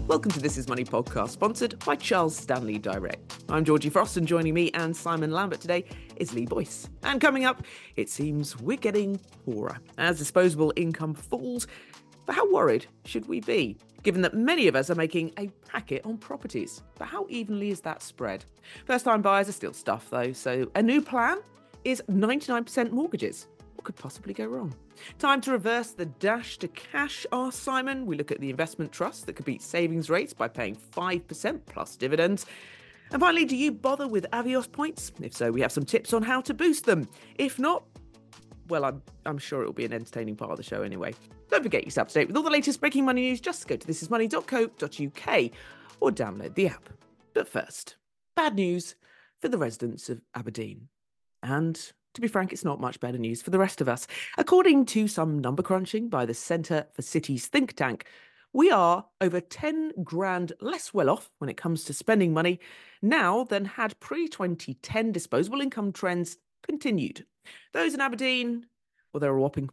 Welcome to This Is Money podcast, sponsored by Charles Stanley Direct. I'm Georgie Frost, and joining me and Simon Lambert today is Lee Boyce. And coming up, it seems we're getting poorer as disposable income falls. But how worried should we be, given that many of us are making a packet on properties? But how evenly is that spread? First-time buyers are still stuffed, though, so a new plan is 99% mortgages. What could possibly go wrong? Time to reverse the dash to cash, asks Simon. We look at the investment trust that could beat savings rates by paying 5% plus dividends. And finally, do you bother with Avios points? If so, we have some tips on how to boost them. If not, well, I'm sure it'll be an entertaining part of the show anyway. Don't forget you're up to date with all the latest breaking money news. Just go to thisismoney.co.uk or download the app. But first, bad news for the residents of Aberdeen. And to be frank, it's not much better news for the rest of us. According to some number crunching by the Centre for Cities think tank, we are over 10 grand less well off when it comes to spending money now than had pre-2010 disposable income trends continued. Those in Aberdeen, well, they're a whopping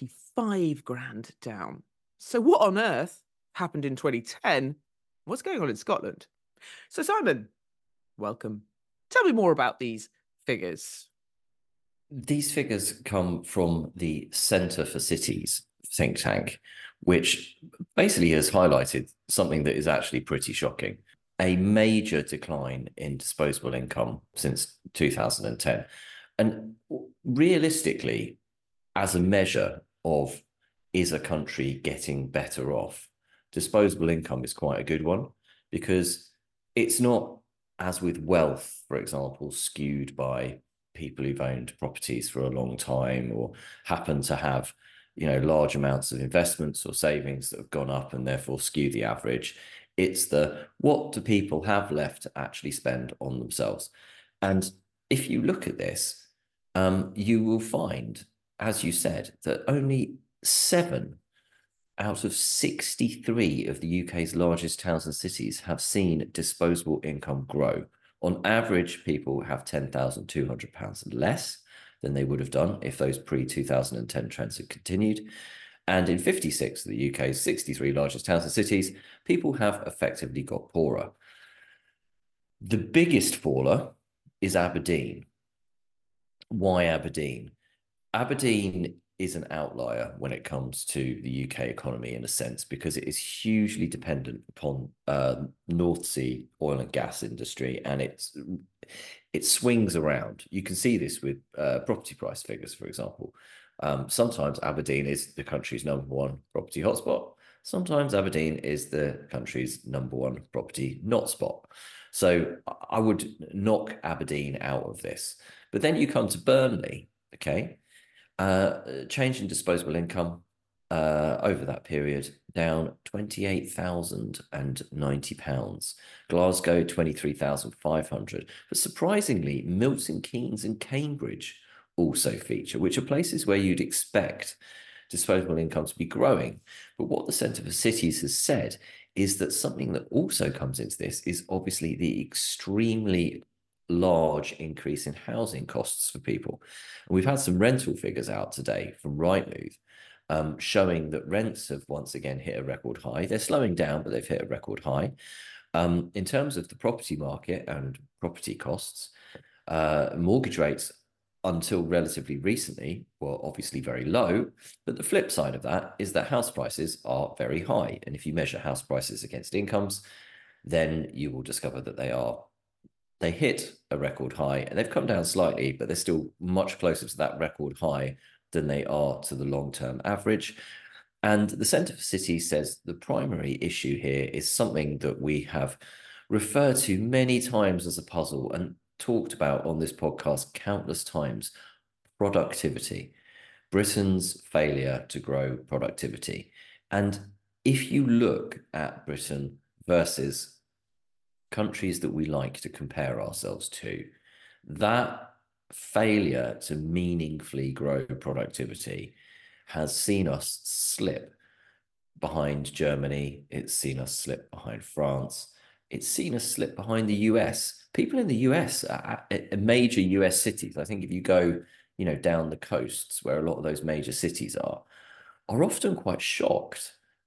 45 grand down. So what on earth happened in 2010? What's going on in Scotland? So Simon, welcome. Tell me more about these figures. These figures come from the Centre for Cities think tank, which basically has highlighted something that is actually pretty shocking. A major decline in disposable income since 2010. And realistically, as a measure of is a country getting better off, disposable income is quite a good one, because it's not, as with wealth, for example, skewed by people who've owned properties for a long time or happen to have, large amounts of investments or savings that have gone up and therefore skew the average. It's what do people have left to actually spend on themselves? And if you look at this, you will find, as you said, that only 7 out of 63 of the UK's largest towns and cities have seen disposable income grow. On average, people have £10,200 less than they would have done if those pre-2010 trends had continued. And in 56 of the UK's 63 largest towns and cities, people have effectively got poorer. The biggest faller is Aberdeen. Why Aberdeen? Aberdeen is an outlier when it comes to the UK economy in a sense, because it is hugely dependent upon North Sea oil and gas industry, and it swings around. You can see this with property price figures, for example. Sometimes Aberdeen is the country's #1 property hotspot. Sometimes Aberdeen is the country's #1 property not spot. So I would knock Aberdeen out of this. But then you come to Burnley, okay? Change in disposable income over that period, down £28,090. Glasgow, 23,500. But surprisingly, Milton Keynes and Cambridge also feature, which are places where you'd expect disposable income to be growing. But what the Centre for Cities has said is that something that also comes into this is obviously the extremely large increase in housing costs for people. And we've had some rental figures out today from Rightmove, showing that rents have once again hit a record high. They're slowing down, but they've hit a record high. In terms of the property market and property costs, mortgage rates until relatively recently were obviously very low, but the flip side of that is that house prices are very high. And if you measure house prices against incomes, then you will discover that they hit a record high, and they've come down slightly, but they're still much closer to that record high than they are to the long-term average. And the Centre for Cities says the primary issue here is something that we have referred to many times as a puzzle and talked about on this podcast countless times: productivity. Britain's failure to grow productivity. And if you look at Britain versus countries that we like to compare ourselves to, that failure to meaningfully grow productivity has seen us slip behind Germany. It's seen us slip behind France. It's seen us slip behind the US. People in the US, major US cities, I think if you go, down the coasts where a lot of those major cities are often quite shocked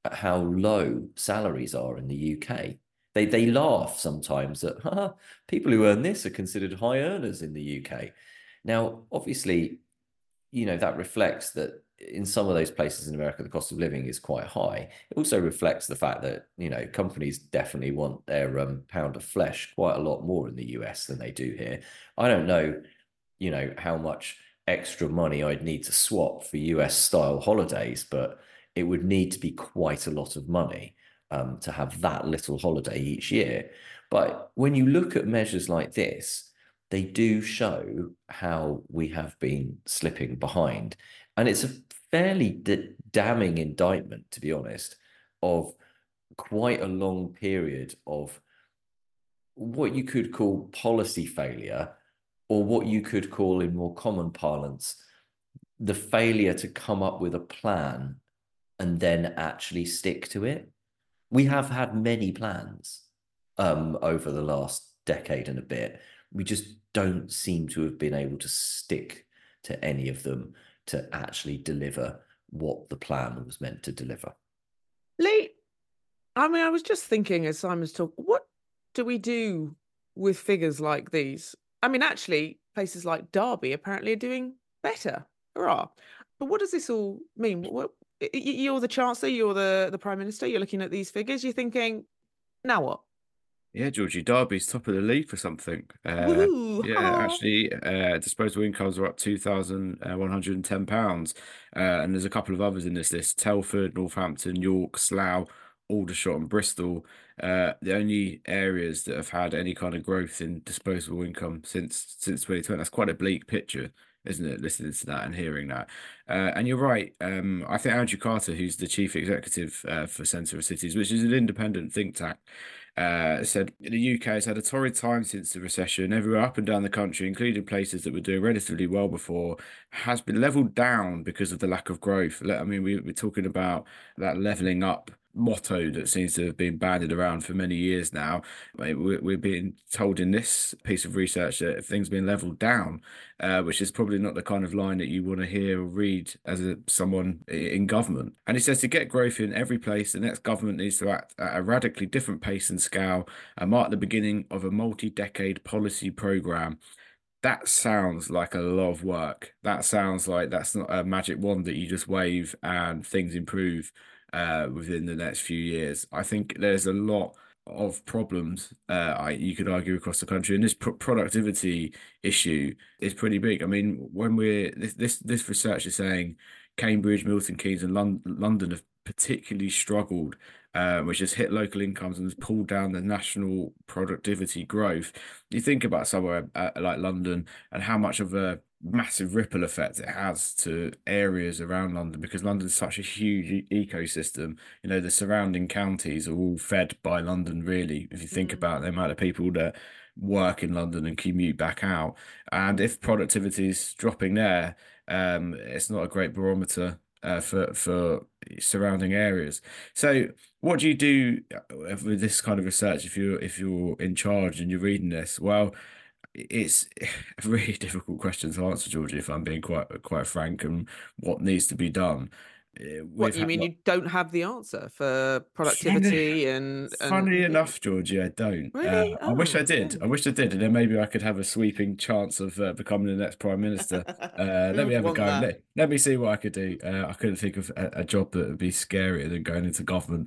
at how low salaries are in the UK. They laugh sometimes that people who earn this are considered high earners in the UK. Now, obviously, that reflects that in some of those places in America, the cost of living is quite high. It also reflects the fact that, companies definitely want their pound of flesh quite a lot more in the US than they do here. I don't know, how much extra money I'd need to swap for US style holidays, but it would need to be quite a lot of money to have that little holiday each year. But when you look at measures like this, they do show how we have been slipping behind. And it's a fairly damning indictment, to be honest, of quite a long period of what you could call policy failure, or what you could call, in more common parlance, the failure to come up with a plan and then actually stick to it. We have had many plans over the last decade and a bit. We just don't seem to have been able to stick to any of them to actually deliver what the plan was meant to deliver. Lee, I mean, I was just thinking as Simon's talking, what do we do with figures like these? I mean, actually, places like Derby apparently are doing better. Hurrah. But what does this all mean? You're the Chancellor, you're the Prime Minister, you're looking at these figures, you're thinking, now what? Yeah, Georgie, Derby's top of the league for something. Woohoo! Yeah, actually, disposable incomes are up £2,110. And there's a couple of others in this list: Telford, Northampton, York, Slough, Aldershot, and Bristol. The only areas that have had any kind of growth in disposable income since 2020. That's quite a bleak picture, isn't it? Listening to that and hearing that. And you're right. I think Andrew Carter, who's the chief executive for Centre of Cities, which is an independent think tank, said the UK has had a torrid time since the recession. Everywhere up and down the country, including places that were doing relatively well before, has been leveled down because of the lack of growth. I mean, we're talking about that leveling up motto that seems to have been bandied around for many years now. We're being told in this piece of research that things being leveled down, which is probably not the kind of line that you want to hear or read as someone in government. And he says to get growth in every place, the next government needs to act at a radically different pace and scale and mark the beginning of a multi-decade policy program. That sounds like a lot of work. That sounds like that's not a magic wand that you just wave and things improve within the next few years. I think there's a lot of problems you could argue across the country, and this productivity issue is pretty big. I mean, when this research is saying Cambridge, Milton Keynes, and London have particularly struggled, which has hit local incomes and has pulled down the national productivity growth. You think about somewhere like London and how much of a massive ripple effect it has to areas around London, because London's such a huge ecosystem. The surrounding counties are all fed by London, really, if you think about the amount of people that work in London and commute back out. And if productivity is dropping there, it's not a great barometer for surrounding areas. So what do you do with this kind of research if you're in charge and you're reading this? Well, it's a really difficult question to answer, Georgie, if I'm being quite frank, and what needs to be done. What you mean you don't have the answer for productivity Funny enough, Georgie, I don't. Really? I wish I Oh, did. I wish I did, and then maybe I could have a sweeping chance of becoming the next prime minister. Who Let me would have a want go. that? Let me see what I could do. I couldn't think of a job that would be scarier than going into government.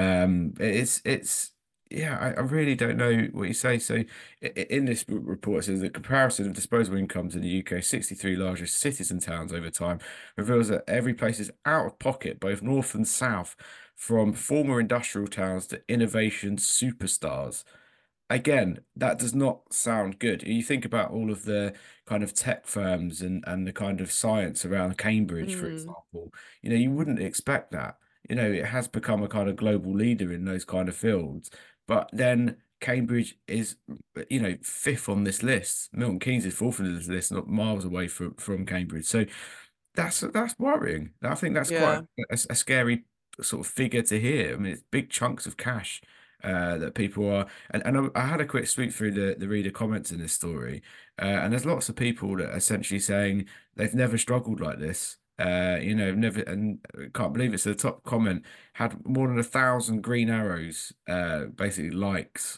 It's yeah, I really don't know what you say. So in this report, it says the comparison of disposable incomes in the UK's 63 largest cities and towns over time reveals that every place is out of pocket, both north and south, from former industrial towns to innovation superstars. Again, that does not sound good. You think about all of the kind of tech firms and the kind of science around Cambridge, for Mm. example. You wouldn't expect that. It has become a kind of global leader in those kind of fields. But then Cambridge is, fifth on this list. Milton Keynes is fourth on this list, not miles away from Cambridge. So that's worrying. I think that's quite Yeah. a scary sort of figure to hear. I mean, it's big chunks of cash that people are, and I had a quick sweep through the reader comments in this story, and there's lots of people that are essentially saying they've never struggled like this. Never, and I can't believe it's the top comment had more than 1,000 green arrows, basically likes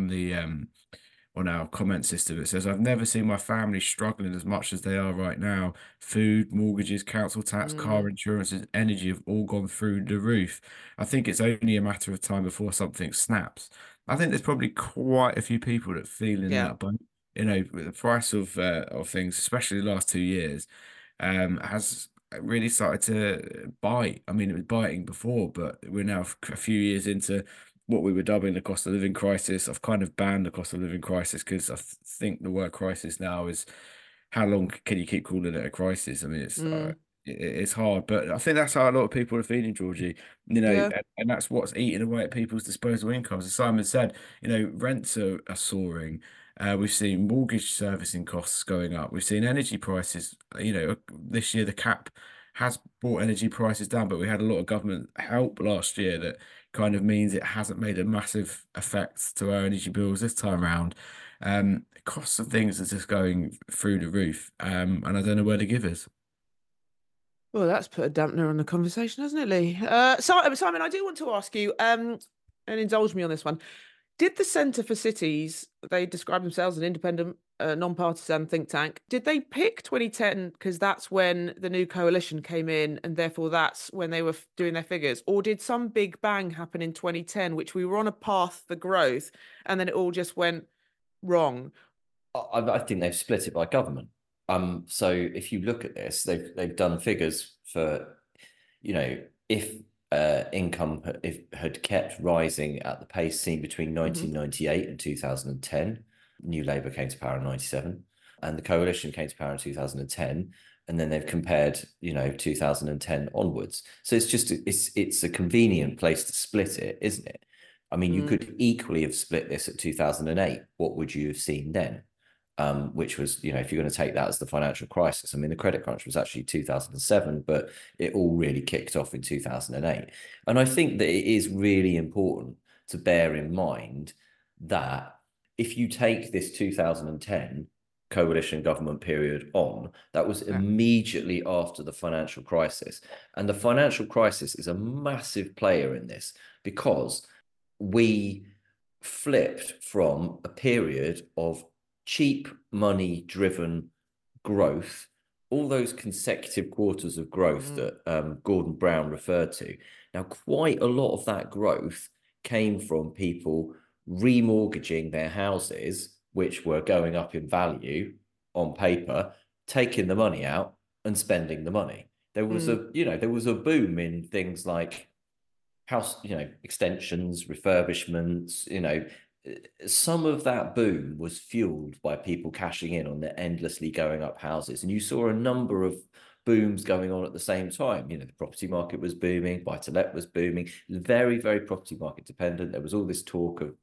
on our comment system. It says, I've never seen my family struggling as much as they are right now. Food, mortgages, council tax, car insurance, and energy have all gone through the roof. I think it's only a matter of time before something snaps. I think there's probably quite a few people that feel in Yeah. that boat. With the price of things, especially the last 2 years, has really started to bite. I mean, it was biting before, but we're now a few years into what we were dubbing the cost of living crisis. I've kind of banned the cost of living crisis because I think the word crisis now is, how long can you keep calling it a crisis? I mean, it's hard, but I think that's how a lot of people are feeling, Georgie. Yeah. And that's what's eating away at people's disposable incomes. As Simon said, rents are soaring. We've seen mortgage servicing costs going up. We've seen energy prices. This year the cap has brought energy prices down, but we had a lot of government help last year that kind of means it hasn't made a massive effect to our energy bills this time around. Costs of things are just going through the roof, and I don't know where to give us. Well, that's put a dampener on the conversation, hasn't it, Lee? Simon, I do want to ask you, and indulge me on this one. Did the Centre for Cities, they describe themselves as an independent, non-partisan think tank, did they pick 2010 because that's when the new coalition came in and therefore that's when they were doing their figures? Or did some big bang happen in 2010, which we were on a path for growth and then it all just went wrong? I think they've split it by government. So if you look at this, they've done figures for, if income had kept rising at the pace seen between 1998 and 2010. New Labour came to power in 97, and the coalition came to power in 2010. And then they've compared, 2010 onwards. So it's a convenient place to split it, isn't it? I mean, you could equally have split this at 2008. What would you have seen then? Which was, if you're going to take that as the financial crisis, I mean, the credit crunch was actually 2007, but it all really kicked off in 2008. And I think that it is really important to bear in mind that if you take this 2010 coalition government period on, that was immediately after the financial crisis. And the financial crisis is a massive player in this because we flipped from a period of cheap money driven growth, all those consecutive quarters of growth that Gordon Brown referred to. Now, quite a lot of that growth came from people remortgaging their houses, which were going up in value on paper, taking the money out and spending the money. There was a boom in things like house, extensions, refurbishments, some of that boom was fueled by people cashing in on the endlessly going up houses. And you saw a number of booms going on at the same time. The property market was booming, buy-to-let was booming, very, very property market dependent. There was all this talk of,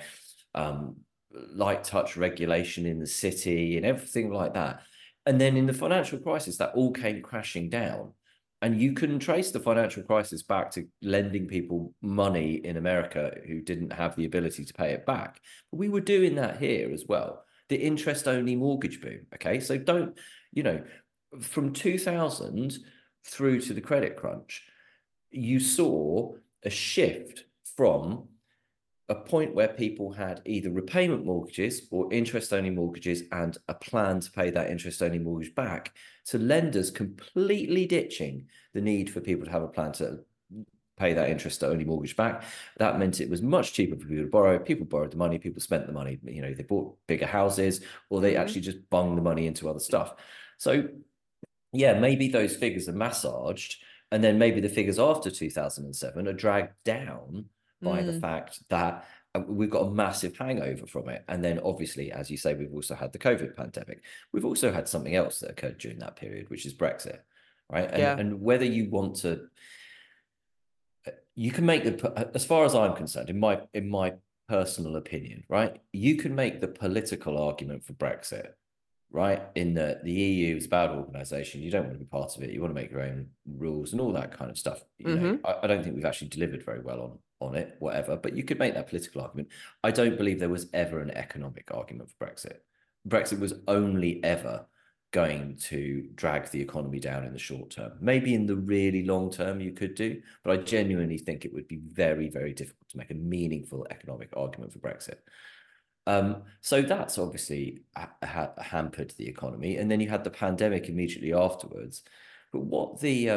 light touch regulation in the city and everything like that. And then in the financial crisis, that all came crashing down. And you can trace the financial crisis back to lending people money in America who didn't have the ability to pay it back. But we were doing that here as well. The interest-only mortgage boom. Okay, so from 2000 through to the credit crunch, you saw a shift from a point where people had either repayment mortgages or interest-only mortgages and a plan to pay that interest-only mortgage back, to lenders completely ditching the need for people to have a plan to pay that interest-only mortgage back. That meant it was much cheaper for people to borrow. People borrowed the money, people spent the money. They bought bigger houses, or they actually just bunged the money into other stuff. So, yeah, maybe those figures are massaged, and then maybe the figures after 2007 are dragged down by the fact that we've got a massive hangover from it. And then obviously, as you say, we've also had the COVID pandemic. We've also had something else that occurred during that period, which is Brexit, right? And whether you want to, you can make as far as I'm concerned, in my personal opinion, right? You can make the political argument for Brexit, right? In the EU is a bad organization. You don't want to be part of it. You want to make your own rules and all that kind of stuff. I don't think we've actually delivered very well on it, whatever, but you could make that political argument. I don't believe there was ever an economic argument for Brexit. Brexit was only ever going to drag the economy down in the short term. Maybe in the really long term you could do, but I genuinely think it would be very, very difficult to make a meaningful economic argument for Brexit. So that's obviously hampered the economy. And then you had the pandemic immediately afterwards. But what the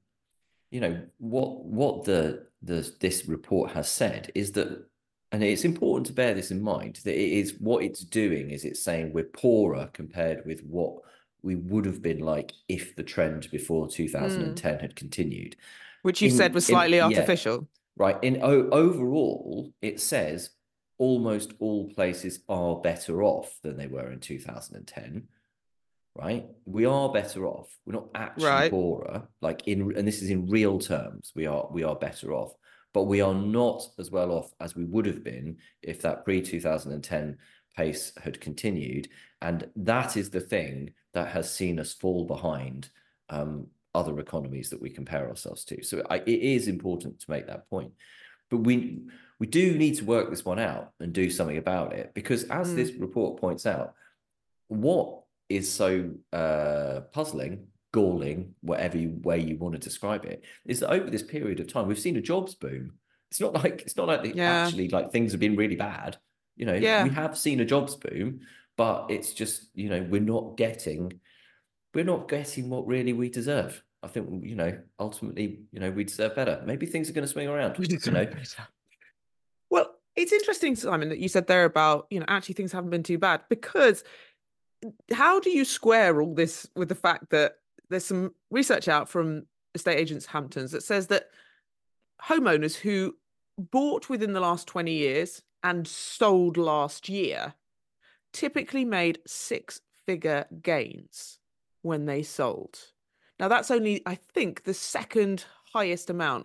this report has said is that, and it's important to bear this in mind, that it is what it's doing is it's saying we're poorer compared with what we would have been like if the trend before 2010 had continued. Which you said was slightly artificial. Right. Overall, it says almost all places are better off than they were in 2010. Right. We are better off. We're not actually poorer, and this is in real terms. We are better off, but we are not as well off as we would have been if that pre-2010 pace had continued. And that is the thing that has seen us fall behind other economies that we compare ourselves to. So it is important to make that point. But we do need to work this one out and do something about it, because as this report points out, what is so puzzling, galling, whatever way you want to describe it, is that over this period of time, we've seen a jobs boom. It's not like actually like things have been really bad. We have seen a jobs boom, but it's just, we're not getting what really we deserve. I think, ultimately, we deserve better. Maybe things are going to swing around. We deserve better. Well, it's interesting, Simon, that you said there about, actually things haven't been too bad, because how do you square all this with the fact that there's some research out from estate agents Hamptons that says that homeowners who bought within the last 20 years and sold last year typically made six-figure gains when they sold. Now, that's only, I think, the second highest amount,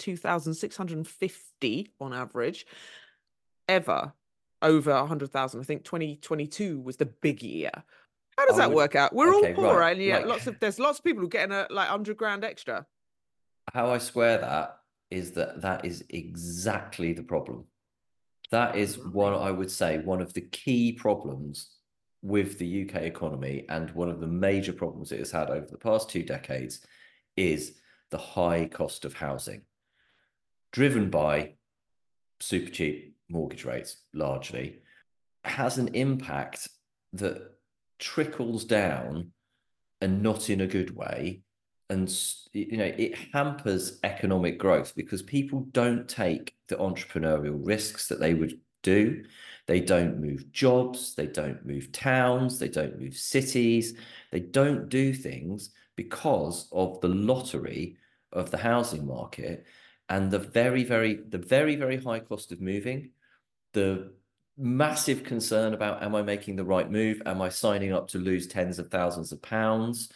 102,650 on average, ever over 100,000. I think 2022 was the big year. How does that work out? We're all poor, right? And yeah, there's lots of people who get 100 grand extra. How I square that is that is exactly the problem. That is I would say, one of the key problems with the UK economy, and one of the major problems it has had over the past 2 decades, is the high cost of housing, driven by super cheap mortgage rates, largely, has an impact that trickles down, and not in a good way. And, it hampers economic growth because people don't take the entrepreneurial risks that they would do. They don't move jobs, they don't move towns, they don't move cities. They don't do things because of the lottery of the housing market and the very, very high cost of moving, the massive concern about, am I making the right move? Am I signing up to lose tens of thousands of pounds?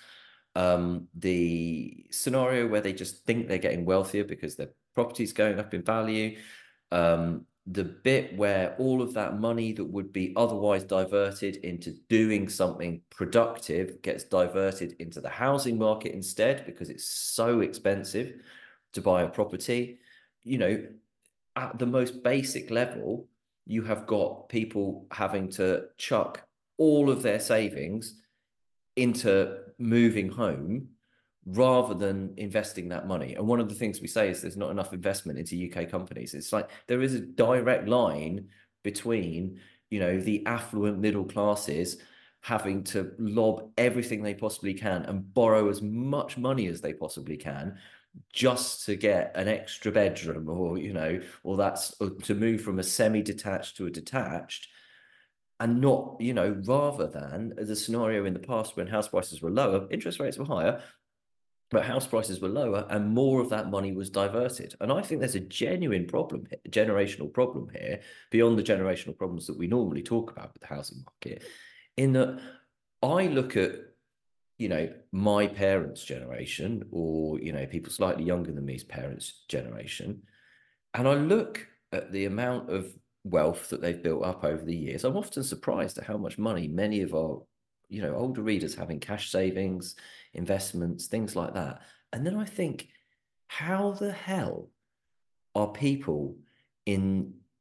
The scenario where they just think they're getting wealthier because their property's going up in value. The bit where all of that money that would be otherwise diverted into doing something productive gets diverted into the housing market instead because it's so expensive to buy a property. At the most basic level, you have got people having to chuck all of their savings into moving home rather than investing that money. And one of the things we say is there's not enough investment into UK companies. It's like there is a direct line between, the affluent middle classes having to lob everything they possibly can and borrow as much money as they possibly can just to get an extra bedroom, or to move from a semi-detached to a detached. And not, rather than the scenario in the past when house prices were lower, interest rates were higher, but house prices were lower and more of that money was diverted. And I think there's a genuine problem, generational problem here, beyond the generational problems that we normally talk about with the housing market, in that I look at, my parents' generation, or, people slightly younger than me's parents' generation, and I look at the amount of wealth that they've built up over the years. I'm often surprised at how much money many of our, older readers have in cash savings, investments, things like that. And then I think, how the hell are people in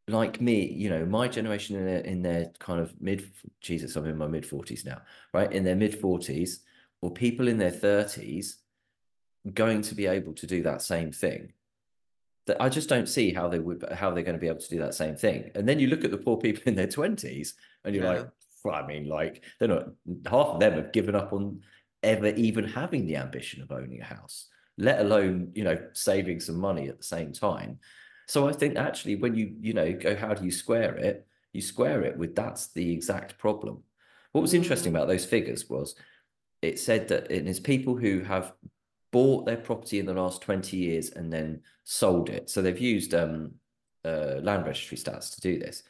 like me, my generation in their kind of Jesus, I'm in my mid 40s now, right? In their mid 40s, or people in their 30s going to be able to do that same thing. That I just don't see how they're going to be able to do that same thing. And then you look at the poor people in their 20s and you're like, well, I mean, like they're not, half of them have given up on ever even having the ambition of owning a house, let alone, saving some money at the same time. So I think actually when you go, how do you square it? You square it with that's the exact problem. What was interesting about those figures was it said that it is people who have bought their property in the last 20 years and then sold it. So they've used land registry stats to do this.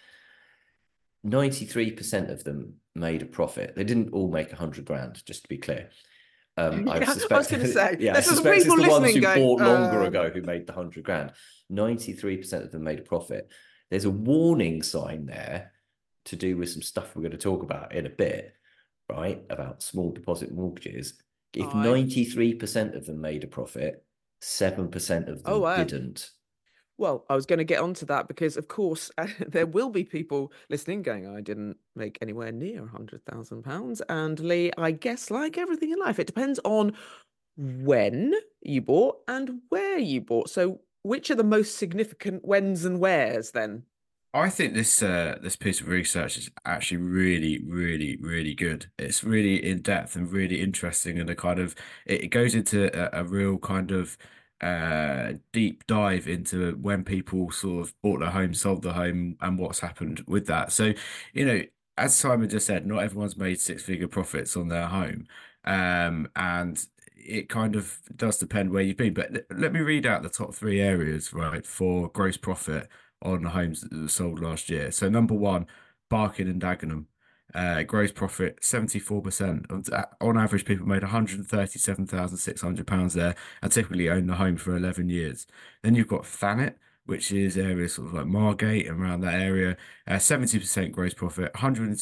93% of them made a profit. They didn't all make 100 grand, just to be clear. I I was suspect, going to say, yeah, I there's some suspect it's people the ones listening who going, bought longer ago who made the 100 grand. 93% of them made a profit. There's a warning sign there to do with some stuff we're going to talk about in a bit, right? About small deposit mortgages. If 93% of them made a profit, 7% of them didn't. Well, I was going to get onto that because, of course, there will be people listening going, I didn't make anywhere near £100,000. And Lee, I guess, like everything in life, it depends on when you bought and where you bought. So, which are the most significant whens and wheres then? I think this piece of research is actually really, really, really good. It's really in depth and really interesting, and it goes into a real kind of deep dive into when people sort of bought their home, sold their home, and what's happened with that. So, you know, as Simon just said, not everyone's made six-figure profits on their home, and it kind of does depend where you've been. But let me read out the top three areas, right, for gross profit on the homes that were sold last year. So number one, Barking and Dagenham. Gross profit 74%. On average, people made £137,600 there and typically own the home for 11 years. Then you've got Thanet, which is areas sort of like Margate and around that area. 70% gross profit,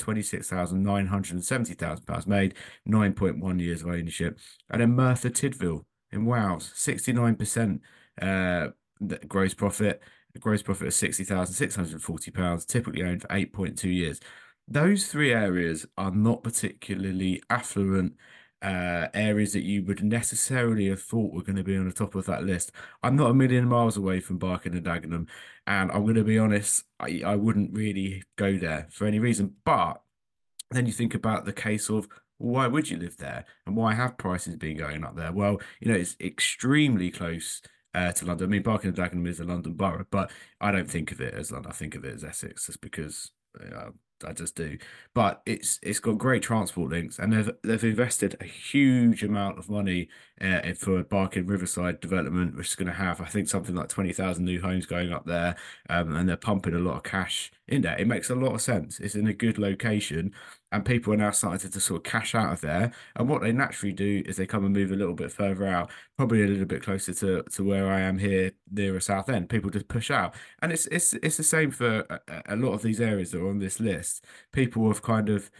£126,970 made, 9.1 years of ownership. And then Merthyr Tydfil in Wales, 69% gross profit. A gross profit of £60,640, typically owned for 8.2 years. Those three areas are not particularly affluent areas that you would necessarily have thought were going to be on the top of that list. I'm not a million miles away from Barking and Dagenham, and I'm going to be honest, I wouldn't really go there for any reason. But then you think about the case of why would you live there and why have prices been going up there? Well, it's extremely close to London. I mean, Barking and Dagenham is a London borough, but I don't think of it as London. I think of it as Essex, just because I just do. But it's got great transport links, and they've invested a huge amount of money for Barking Riverside development, which is going to have, I think, something like 20,000 new homes going up there, and they're pumping a lot of cash in there. It makes a lot of sense. It's in a good location, and people are now starting to sort of cash out of there. And what they naturally do is they come and move a little bit further out, probably a little bit closer to where I am here near a Southend. People just push out, and it's the same for a lot of these areas that are on this list. People have kind of,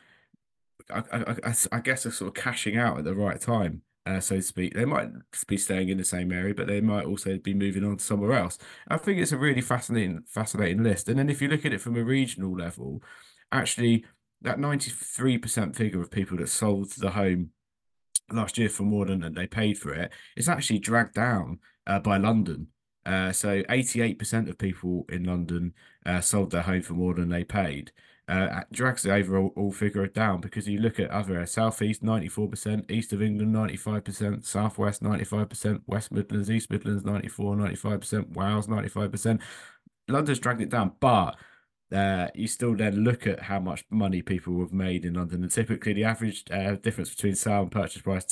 I guess, are sort of cashing out at the right time. So to speak, they might be staying in the same area, but they might also be moving on to somewhere else. I think it's a really fascinating list. And then if you look at it from a regional level, actually, that 93% figure of people that sold the home last year for more than they paid for it is actually dragged down by London. So 88% of people in London sold their home for more than they paid. Drags the overall figure down because you look at other areas, South East 94%, East of England 95%, South West 95%, West Midlands, East Midlands 94, 95%, Wales 95%. London's dragged it down, but you still then look at how much money people have made in London, and typically the average difference between sale and purchase price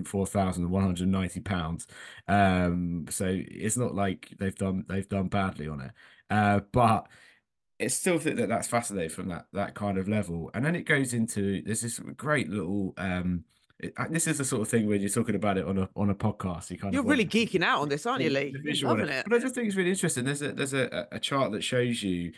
£204,190. So it's not like they've done badly on it, but it's still think that that's fascinating from that kind of level, and then it goes into there's this great little this is the sort of thing when you're talking about it on a podcast, you kind You're of want really geeking out on this, aren't you, Lee? the You're visual on loving it. it. But I just think it's really interesting. There's a chart that shows you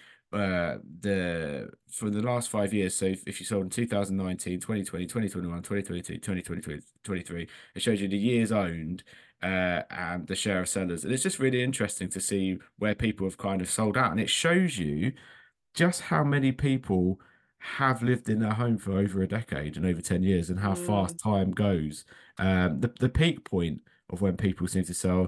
the for the last 5 years. So if you sold in 2019, 2020, 2021, 2022, 2023, it shows you the years owned and the share of sellers. And it's just really interesting to see where people have kind of sold out. And it shows you just how many people have lived in their home for over a decade and over 10 years and how fast time goes. The peak point of when people seem to sell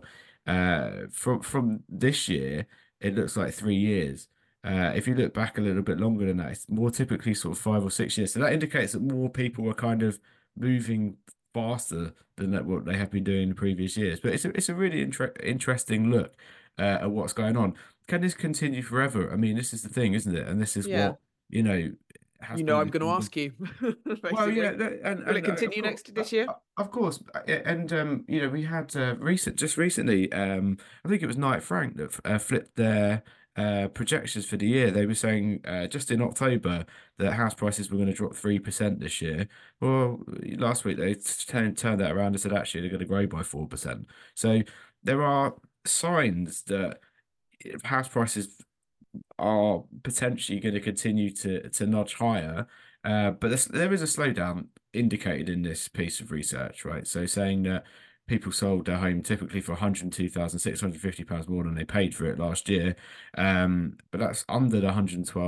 from this year, it looks like 3 years. If you look back a little bit longer than that, it's more typically sort of 5 or 6 years. So that indicates that more people are kind of moving faster than what they have been doing in the previous years. But it's a really interesting look at what's going on. Can this continue forever? I mean, this is the thing, isn't it? And this is Yeah. what, you know, has I'm been. going to ask you, Well, basically. and Will it continue this year? Of course, and we had recently, I think it was Knight Frank that flipped their projections for the year. They were saying just in October that house prices were going to drop 3% this year. Well, last week they turned that around and said actually they're going to grow by 4%. So there are signs that house prices are potentially going to continue to nudge higher. But there is a slowdown indicated in this piece of research, right? So saying that people sold their home typically for £102,650 more than they paid for it last year. But that's under the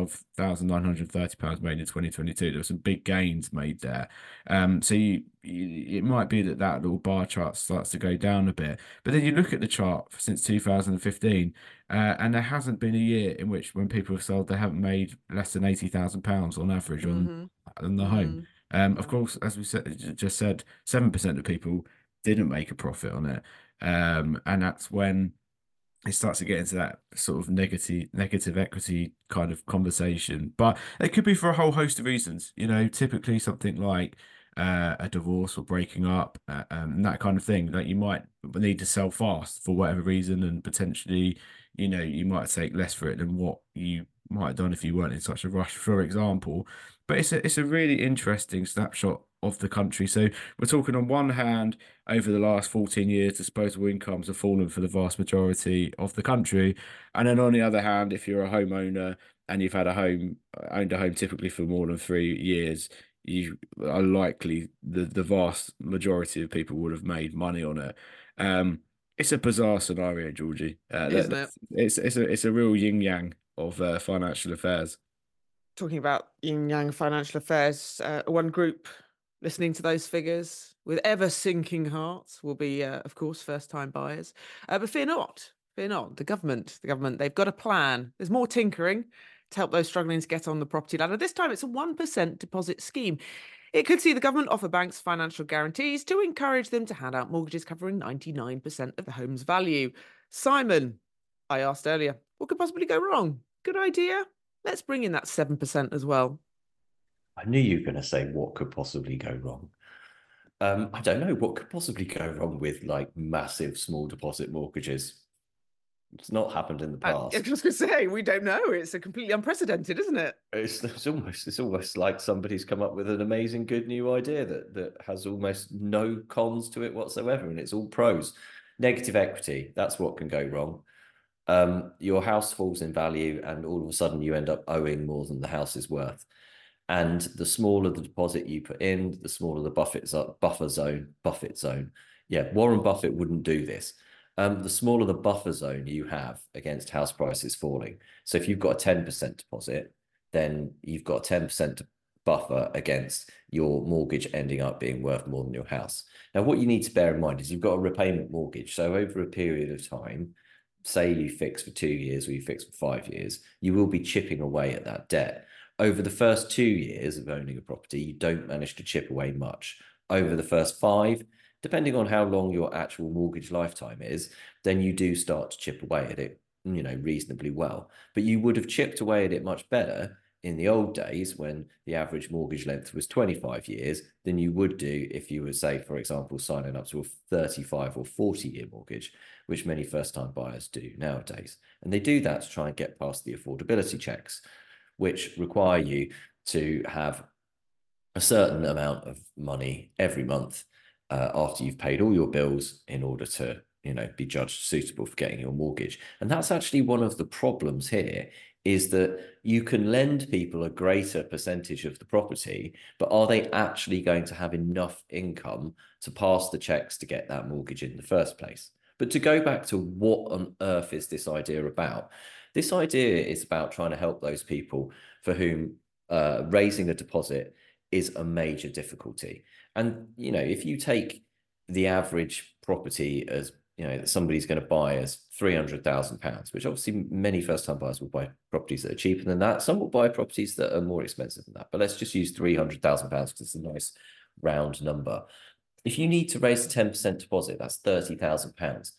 £112,930 made in 2022. There were some big gains made there. So it might be that little bar chart starts to go down a bit. But then you look at the chart since 2015, and there hasn't been a year in which when people have sold, they haven't made less than £80,000 on average on the home. Of course, as we just said, 7% of people didn't make a profit on it. And that's when it starts to get into that sort of negative equity kind of conversation. But it could be for a whole host of reasons. Typically something like a divorce or breaking up, and that kind of thing. That you might need to sell fast for whatever reason, and potentially, you might take less for it than what you might have done if you weren't in such a rush, for example. But it's a really interesting snapshot of the country. So we're talking on one hand, over the last 14 years, disposable incomes have fallen for the vast majority of the country. And then on the other hand, if you're a homeowner and you've owned a home typically for more than 3 years, you are likely the vast majority of people would have made money on it. It's a bizarre scenario, Georgie. Isn't it? It's a real yin yang of financial affairs. Talking about yin yang financial affairs, one group listening to those figures with ever sinking hearts will be, of course, first-time buyers. But fear not. The government, they've got a plan. There's more tinkering to help those struggling to get on the property ladder. This time it's a 1% deposit scheme. It could see the government offer banks financial guarantees to encourage them to hand out mortgages covering 99% of the home's value. Simon, I asked earlier, what could possibly go wrong? Good idea. Let's bring in that 7% as well. I knew you were going to say what could possibly go wrong. I don't know what could possibly go wrong with like massive small deposit mortgages. It's not happened in the past. I was going to say, we don't know. It's a completely unprecedented, isn't it? It's almost like somebody's come up with an amazing good new idea that has almost no cons to it whatsoever, and it's all pros. Negative equity, that's what can go wrong. Your house falls in value and all of a sudden you end up owing more than the house is worth. And the smaller the deposit you put in, the smaller the buffer zone. Yeah, Warren Buffett wouldn't do this. The smaller the buffer zone you have against house prices falling. So if you've got a 10% deposit, then you've got a 10% buffer against your mortgage ending up being worth more than your house. Now, what you need to bear in mind is you've got a repayment mortgage. So over a period of time, say you fix for 2 years or you fix for 5 years, you will be chipping away at that debt. Over the first 2 years of owning a property, you don't manage to chip away much. Over the first 5, depending on how long your actual mortgage lifetime is, then you do start to chip away at it, reasonably well. But you would have chipped away at it much better in the old days when the average mortgage length was 25 years than you would do if you were, say, for example, signing up to a 35 or 40-year mortgage, which many first-time buyers do nowadays. And they do that to try and get past the affordability checks, which require you to have a certain amount of money every month after you've paid all your bills in order to be judged suitable for getting your mortgage. And that's actually one of the problems here, is that you can lend people a greater percentage of the property, but are they actually going to have enough income to pass the checks to get that mortgage in the first place? But to go back to what on earth is this idea about? This idea is about trying to help those people for whom raising a deposit is a major difficulty. And, if you take the average property as, that somebody's going to buy as £300,000, which obviously many first-time buyers will buy properties that are cheaper than that. Some will buy properties that are more expensive than that. But let's just use £300,000 because it's a nice round number. If you need to raise a 10% deposit, that's £30,000.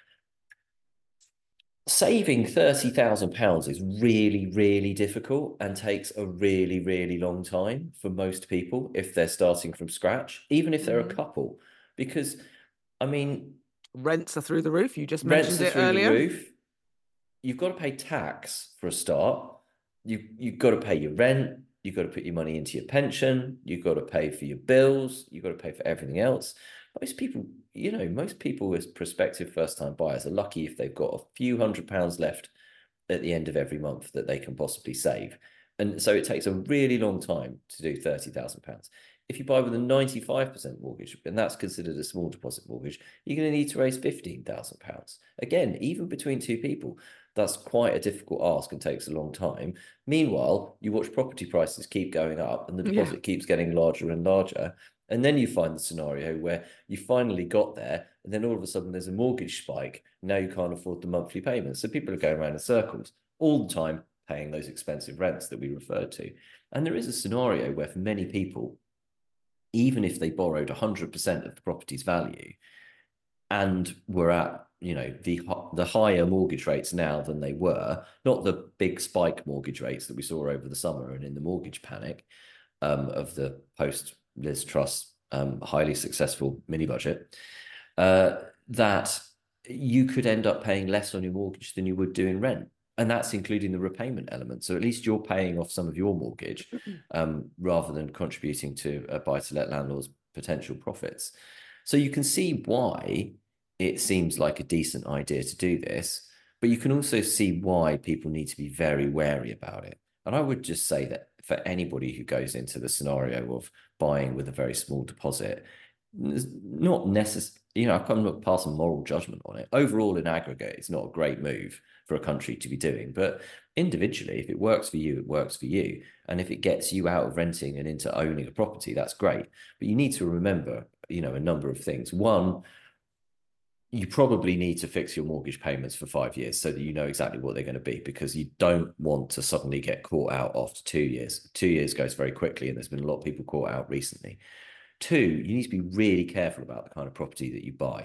Saving £30,000 is really, really difficult and takes a really, really long time for most people if they're starting from scratch, even if they're a couple. Because, I mean, rents are through the roof. You just rents mentioned are it through earlier. the roof. You've got to pay tax for a start. You've got to pay your rent. You've got to put your money into your pension. You've got to pay for your bills. You've got to pay for everything else. Most people as prospective first-time buyers are lucky if they've got a few £100s left at the end of every month that they can possibly save. And so it takes a really long time to do £30,000. If you buy with a 95% mortgage, and that's considered a small deposit mortgage, you're going to need to raise £15,000. Again, even between two people, that's quite a difficult ask and takes a long time. Meanwhile, you watch property prices keep going up and the deposit keeps getting larger and larger. And then you find the scenario where you finally got there, and then all of a sudden there's a mortgage spike. Now you can't afford the monthly payments. So people are going around in circles all the time, paying those expensive rents that we referred to. And there is a scenario where for many people, even if they borrowed 100% of the property's value and were at, the higher mortgage rates now than they were, not the big spike mortgage rates that we saw over the summer and in the mortgage panic of the post Liz Truss highly successful mini budget, that you could end up paying less on your mortgage than you would do in rent. And that's including the repayment element. So at least you're paying off some of your mortgage rather than contributing to a buy-to-let landlord's potential profits. So you can see why it seems like a decent idea to do this, but you can also see why people need to be very wary about it. And I would just say that for anybody who goes into the scenario of buying with a very small deposit, not necessarily, I'm not passing moral judgment on it. Overall, in aggregate, it's not a great move for a country to be doing. But individually, if it works for you, it works for you. And if it gets you out of renting and into owning a property, that's great. But you need to remember, a number of things. One, you probably need to fix your mortgage payments for 5 years so that you know exactly what they're going to be, because you don't want to suddenly get caught out after 2 years. 2 years goes very quickly, and there's been a lot of people caught out recently. Two, you need to be really careful about the kind of property that you buy.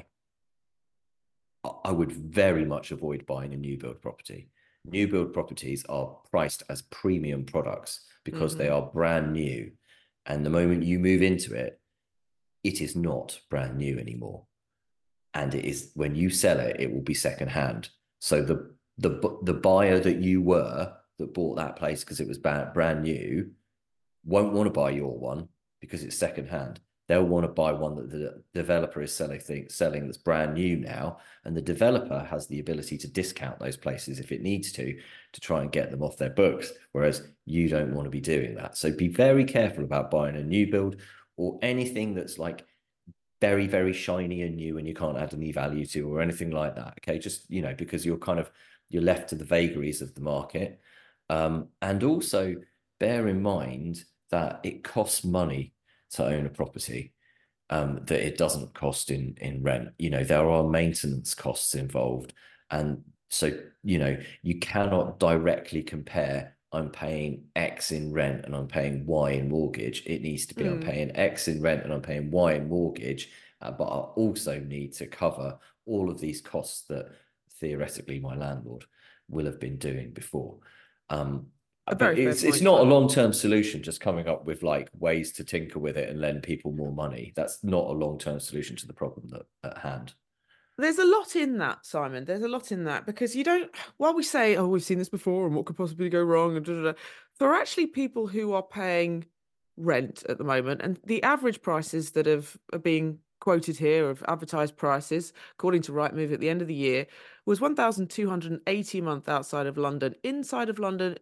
I would very much avoid buying a new build property. New build properties are priced as premium products because they are brand new. And the moment you move into it, it is not brand new anymore. And it is, when you sell it, it will be secondhand. So the buyer that you were that bought that place because it was brand new won't want to buy your one because it's secondhand. They'll want to buy one that the developer is selling that's brand new now, and the developer has the ability to discount those places if it needs to try and get them off their books, whereas you don't want to be doing that. So be very careful about buying a new build or anything that's like very, very shiny and new and you can't add any value to or anything like that. Okay, just, because you're left to the vagaries of the market. And also bear in mind that it costs money to own a property that it doesn't cost in rent. There are maintenance costs involved. And so, you cannot directly compare I'm paying X in rent and I'm paying Y in mortgage. It needs to be I'm paying X in rent and I'm paying Y in mortgage, but I also need to cover all of these costs that theoretically my landlord will have been doing before. But it's not a long-term solution just coming up with like ways to tinker with it and lend people more money. That's not a long-term solution to the problem at hand. There's a lot in that, Simon. There's a lot in that, because while we say, oh, we've seen this before and what could possibly go wrong, and for actually people who are paying rent at the moment, and the average prices that are being quoted here of advertised prices, according to Rightmove at the end of the year, was 1,280 a month outside of London. Inside of London,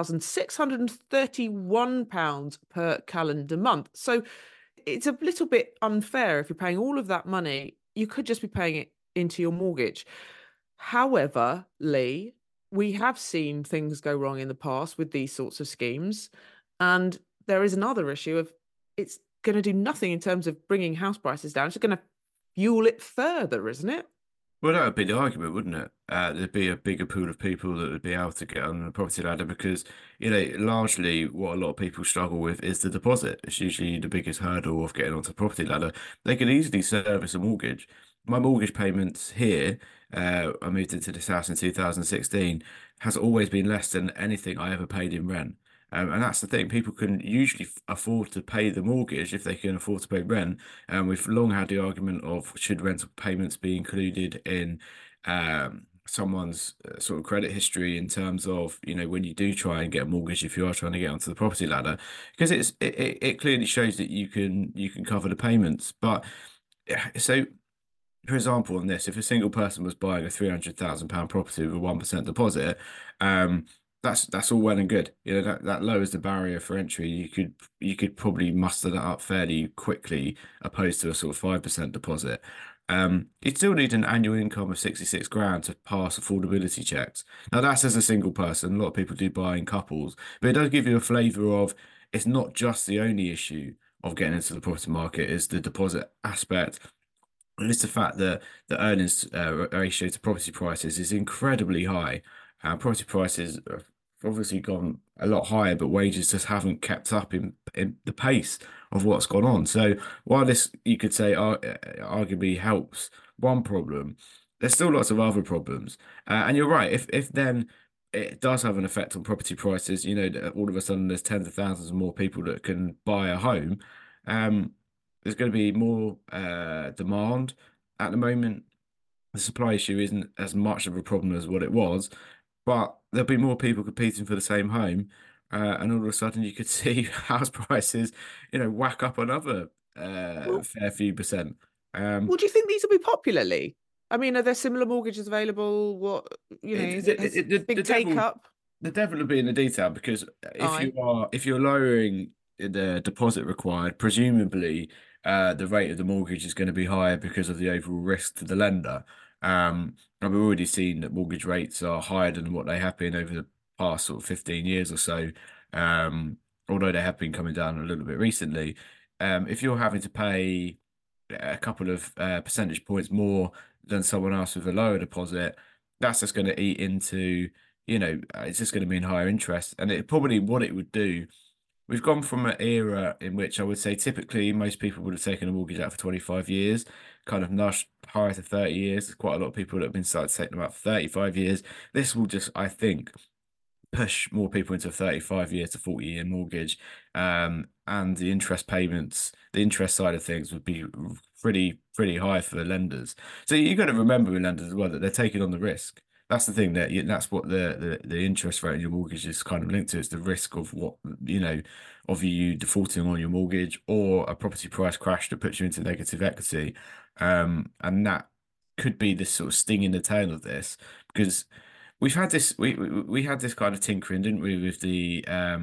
£2,631 per calendar month. So it's a little bit unfair if you're paying all of that money. You could just be paying it into your mortgage. However, Lee, we have seen things go wrong in the past with these sorts of schemes. And there is another issue of it's going to do nothing in terms of bringing house prices down. It's going to fuel it further, isn't it? Well, that would be the argument, wouldn't it? There'd be a bigger pool of people that would be able to get on the property ladder because, largely what a lot of people struggle with is the deposit. It's usually the biggest hurdle of getting onto the property ladder. They can easily service a mortgage. My mortgage payments here, I moved into this house in 2016, has always been less than anything I ever paid in rent. And that's the thing. People can usually afford to pay the mortgage if they can afford to pay rent. And we've long had the argument of should rental payments be included in someone's sort of credit history in terms of, when you do try and get a mortgage, if you are trying to get onto the property ladder, because it clearly shows that you can cover the payments. But so, for example, on this, if a single person was buying a £300,000 property with a 1% deposit, that's all well and good. That lowers the barrier for entry. You could probably muster that up fairly quickly, opposed to a sort of 5% deposit. You'd still need an annual income of 66 grand to pass affordability checks. Now that's as a single person. A lot of people do buy in couples, but it does give you a flavour of it's not just the only issue of getting into the property market is the deposit aspect. And it's the fact that the earnings ratio to property prices is incredibly high. Property prices have obviously gone a lot higher, but wages just haven't kept up in the pace of what's gone on. So while this, you could say, arguably helps one problem, there's still lots of other problems. And you're right, if then it does have an effect on property prices, all of a sudden there's tens of thousands of more people that can buy a home. There's going to be more demand. At the moment, the supply issue isn't as much of a problem as what it was, but there'll be more people competing for the same home, and all of a sudden you could see house prices, whack up another Well, fair few percent. well, do you think these will be popular, Lee? I mean, are there similar mortgages available? What, is it has big take up? The devil will be in the detail because Aye. if you're lowering the deposit required, presumably the rate of the mortgage is going to be higher because of the overall risk to the lender. And we've already seen that mortgage rates are higher than what they have been over the past sort of 15 years or so. Although they have been coming down a little bit recently. If you're having to pay a couple of percentage points more than someone else with a lower deposit, that's just going to eat into, it's just going to mean higher interest. And it probably what it would do. We've gone from an era in which I would say typically most people would have taken a mortgage out for 25 years, kind of nudged higher to 30 years. There's quite a lot of people that have been started taking them out for 35 years. This will just, I think, push more people into a 35-year to 40-year mortgage. And the interest payments, the interest side of things would be pretty high for the lenders. So you've got to remember with lenders as well that they're taking on the risk. That's the thing that's what the interest rate in your mortgage is kind of linked to. It's the risk of what, of you defaulting on your mortgage or a property price crash that puts you into negative equity. And that could be this sort of sting in the tail of this because we've had this we had this kind of tinkering, didn't we, with the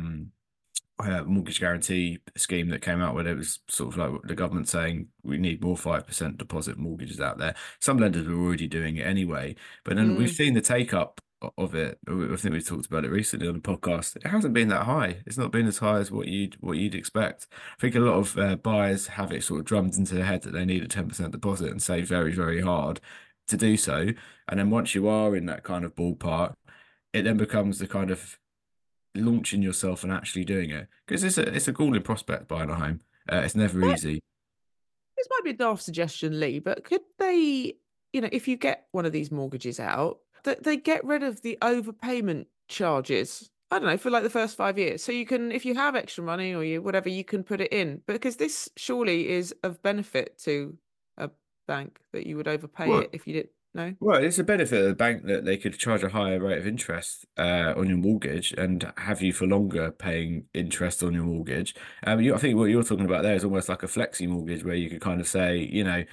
mortgage guarantee scheme that came out where it was sort of like the government saying we need more 5% deposit mortgages out there. Some lenders were already doing it anyway, but then we've seen the take up of it. I think we talked about it recently on the podcast. It hasn't been that high. It's not been as high as what you'd expect. I think a lot of buyers have it sort of drummed into their head that they need a 10% deposit and say very, very hard to do so. And then once you are in that kind of ballpark, it then becomes the kind of launching yourself and actually doing it because it's a galling prospect buying a home. It's never easy. This might be a daft suggestion, Lee, but could they, if you get one of these mortgages out, that they get rid of the overpayment charges? I don't know, for like the first 5 years. So you can, if you have extra money or whatever, you can put it in. Because this surely is of benefit to a bank that you would overpay Well, it if you didn't. No. well, it's a benefit of the bank that they could charge a higher rate of interest on your mortgage and have you for longer paying interest on your mortgage. I think what you're talking about there is almost like a flexi mortgage where you could kind of say,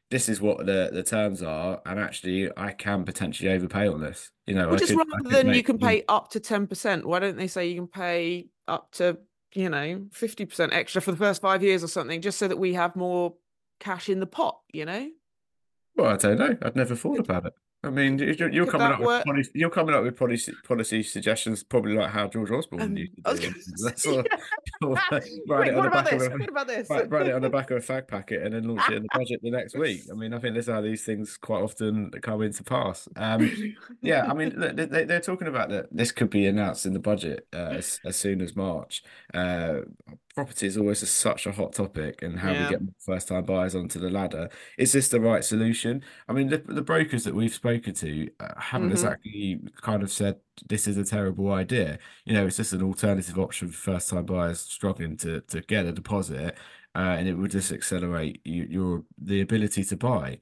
this is what the terms are, and actually I can potentially overpay on this. Well, just I rather could than you make can pay up to 10%, why don't they say you can pay up to, 50% extra for the first 5 years or something, just so that we have more cash in the pot? Well, I don't know. I'd never thought Could about it. I mean, you're could coming that up with work? you're coming up with policy suggestions, probably like how George Osborne used to I was do. going to That's say, all. yeah. Write it Quick, on what the about back of this? a What about this? write it on the back of a fag packet and then launch it in the budget the next week. I mean, I think that's how these things quite often come into pass. Yeah, I mean, look, they're talking about that this could be announced in the budget as soon as March. Uh, Property is always such a hot topic, and how we Yeah. get first-time buyers onto the ladder. Is this the right solution? I mean, the brokers that we've spoken to haven't Hmm. exactly kind of said this is a terrible idea. It's just an alternative option for first-time buyers struggling to get a deposit, and it would just accelerate the ability to buy.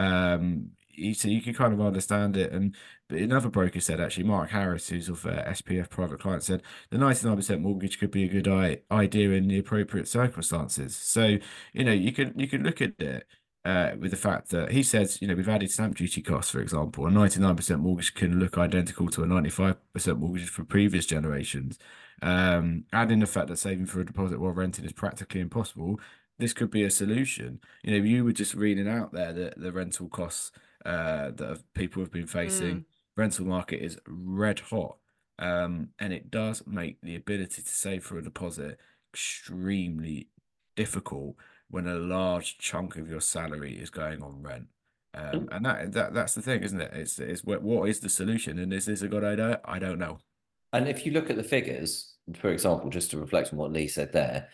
So you can kind of understand it. And but another broker said, actually, Mark Harris, who's of SPF Private Client, said the 99% mortgage could be a good idea in the appropriate circumstances. So, you can look at it with the fact that he says, we've added stamp duty costs, for example. A 99% mortgage can look identical to a 95% mortgage for previous generations. Adding the fact that saving for a deposit while renting is practically impossible, this could be a solution. You were just reading out there that the rental costs people have been facing. Mm. Rental market is red hot. And it does make the ability to save for a deposit extremely difficult when a large chunk of your salary is going on rent. And that's the thing, isn't it? It's what is the solution? And is this a good idea? I don't know. And if you look at the figures, for example, just to reflect on what Lee said there,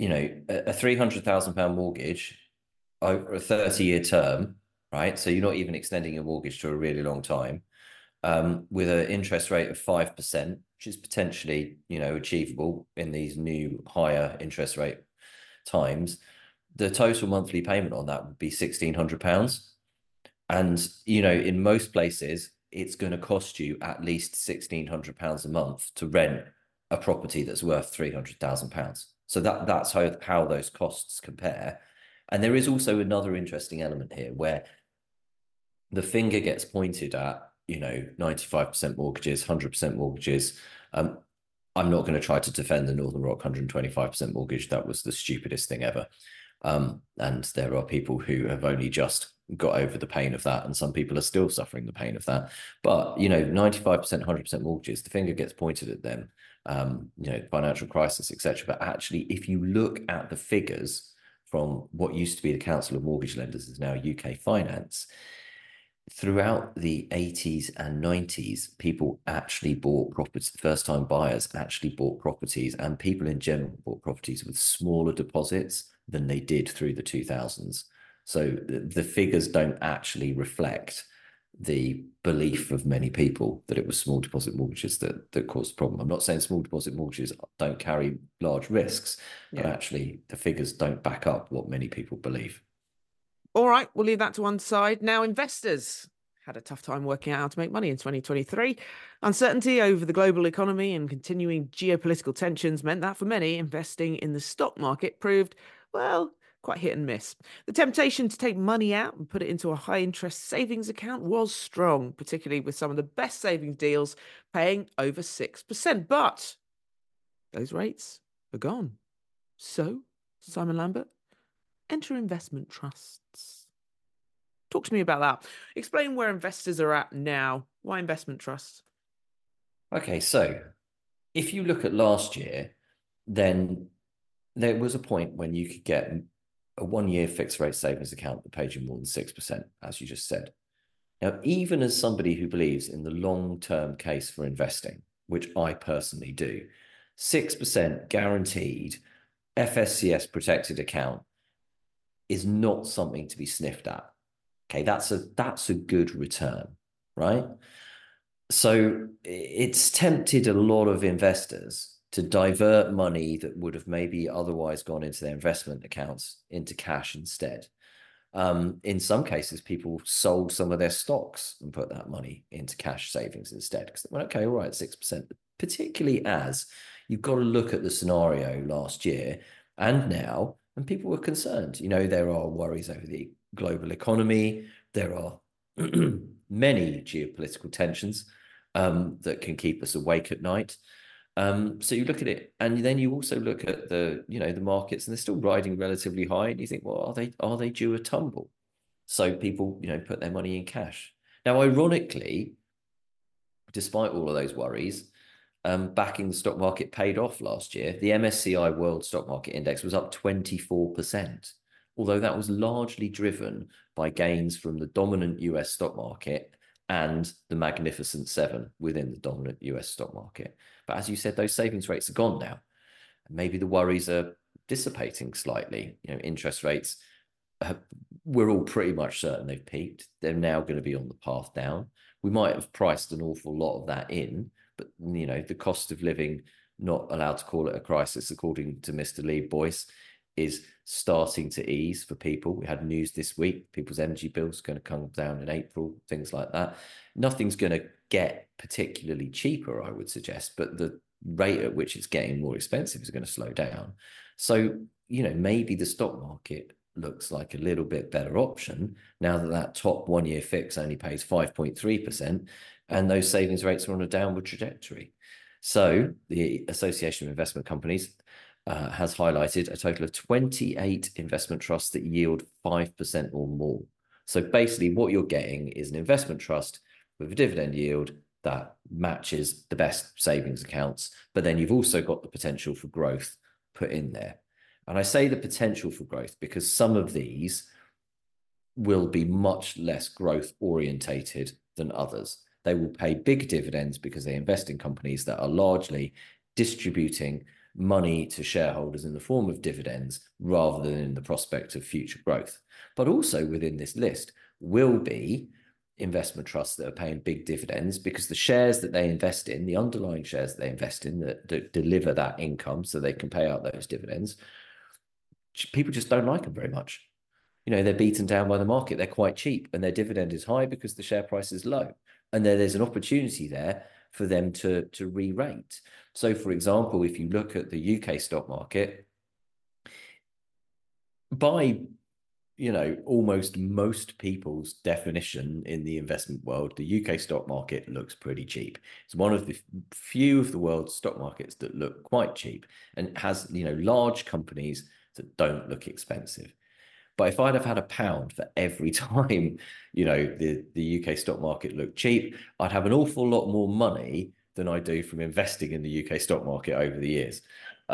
a £300,000 mortgage over a 30-year term, right? So you're not even extending your mortgage to a really long time, with an interest rate of 5%, which is potentially, achievable in these new higher interest rate times. The total monthly payment on that would be £1,600. And, in most places, it's going to cost you at least £1,600 a month to rent a property that's worth £300,000. So that's how those costs compare. And there is also another interesting element here where the finger gets pointed at, 95% mortgages, 100% mortgages. I'm not going to try to defend the Northern Rock 125% mortgage. That was the stupidest thing ever. And there are people who have only just got over the pain of that, and some people are still suffering the pain of that. But 95%, 100% mortgages, the finger gets pointed at them. Financial crisis, etc. But actually, if you look at the figures from what used to be the Council of Mortgage Lenders, is now UK Finance. Throughout the 80s and 90s, people actually bought properties, first-time buyers actually bought properties, and people in general bought properties with smaller deposits than they did through the 2000s. So the figures don't actually reflect the belief of many people that it was small deposit mortgages that caused the problem. I'm not saying small deposit mortgages don't carry large risks, but Yeah. actually the figures don't back up what many people believe. All right, we'll leave that to one side. Now, investors had a tough time working out how to make money in 2023. Uncertainty over the global economy and continuing geopolitical tensions meant that for many, investing in the stock market proved, well, quite hit and miss. The temptation to take money out and put it into a high interest savings account was strong, particularly with some of the best savings deals paying over 6%. But those rates are gone. So, Simon Lambert, enter investment trusts. Talk to me about that. Explain where investors are at now. Why investment trusts? Okay, so if you look at last year, then there was a point when you could get a 1-year fixed rate savings account that paid you more than 6%, as you just said. Now, even as somebody who believes in the long-term case for investing, which I personally do, 6% guaranteed FSCS protected account is not something to be sniffed at. Okay, that's a good return, right? So it's tempted a lot of investors to divert money that would have maybe otherwise gone into their investment accounts into cash instead. In some cases, people sold some of their stocks and put that money into cash savings instead because they went, okay, all right, 6%. Particularly as you've got to look at the scenario last year and now, and people were concerned. There are worries over the global economy. There are many geopolitical tensions that can keep us awake at night. So you look at it, and then you also look at the markets, and they're still riding relatively high, and you think, well, are they due a tumble? So people put their money in cash. Now, ironically, despite all of those worries, backing the stock market paid off last year. The MSCI World Stock Market Index was up 24%, although that was largely driven by gains from the dominant US stock market and the Magnificent Seven within the dominant US stock market. But as you said, those savings rates are gone now. Maybe the worries are dissipating slightly. Interest rates, we're all pretty much certain they've peaked. They're now going to be on the path down. We might have priced an awful lot of that in, but the cost of living, not allowed to call it a crisis, according to Mr. Lee Boyce, is starting to ease for people. We had news this week, people's energy bills going to come down in April, things like that. Nothing's going to get particularly cheaper, I would suggest, but the rate at which it's getting more expensive is going to slow down. So, maybe the stock market looks like a little bit better option now that top 1 year fix only pays 5.3% and those savings rates are on a downward trajectory. So the Association of Investment Companies has highlighted a total of 28 investment trusts that yield 5% or more. So basically what you're getting is an investment trust with a dividend yield that matches the best savings accounts, but then you've also got the potential for growth put in there. And I say the potential for growth because some of these will be much less growth orientated than others. They will pay big dividends because they invest in companies that are largely distributing money to shareholders in the form of dividends rather than in the prospect of future growth. But also within this list will be investment trusts that are paying big dividends because the shares that they invest in, the underlying shares that they invest in that deliver that income so they can pay out those dividends, people just don't like them very much. They're beaten down by the market. They're quite cheap and their dividend is high because the share price is low. And there's an opportunity there for them to re-rate. So, for example, if you look at the UK stock market, by almost most people's definition in the investment world, the UK stock market looks pretty cheap. It's one of the few of the world's stock markets that look quite cheap and has large companies that don't look expensive. But if I'd have had £1 for every time, the UK stock market looked cheap, I'd have an awful lot more money than I do from investing in the UK stock market over the years.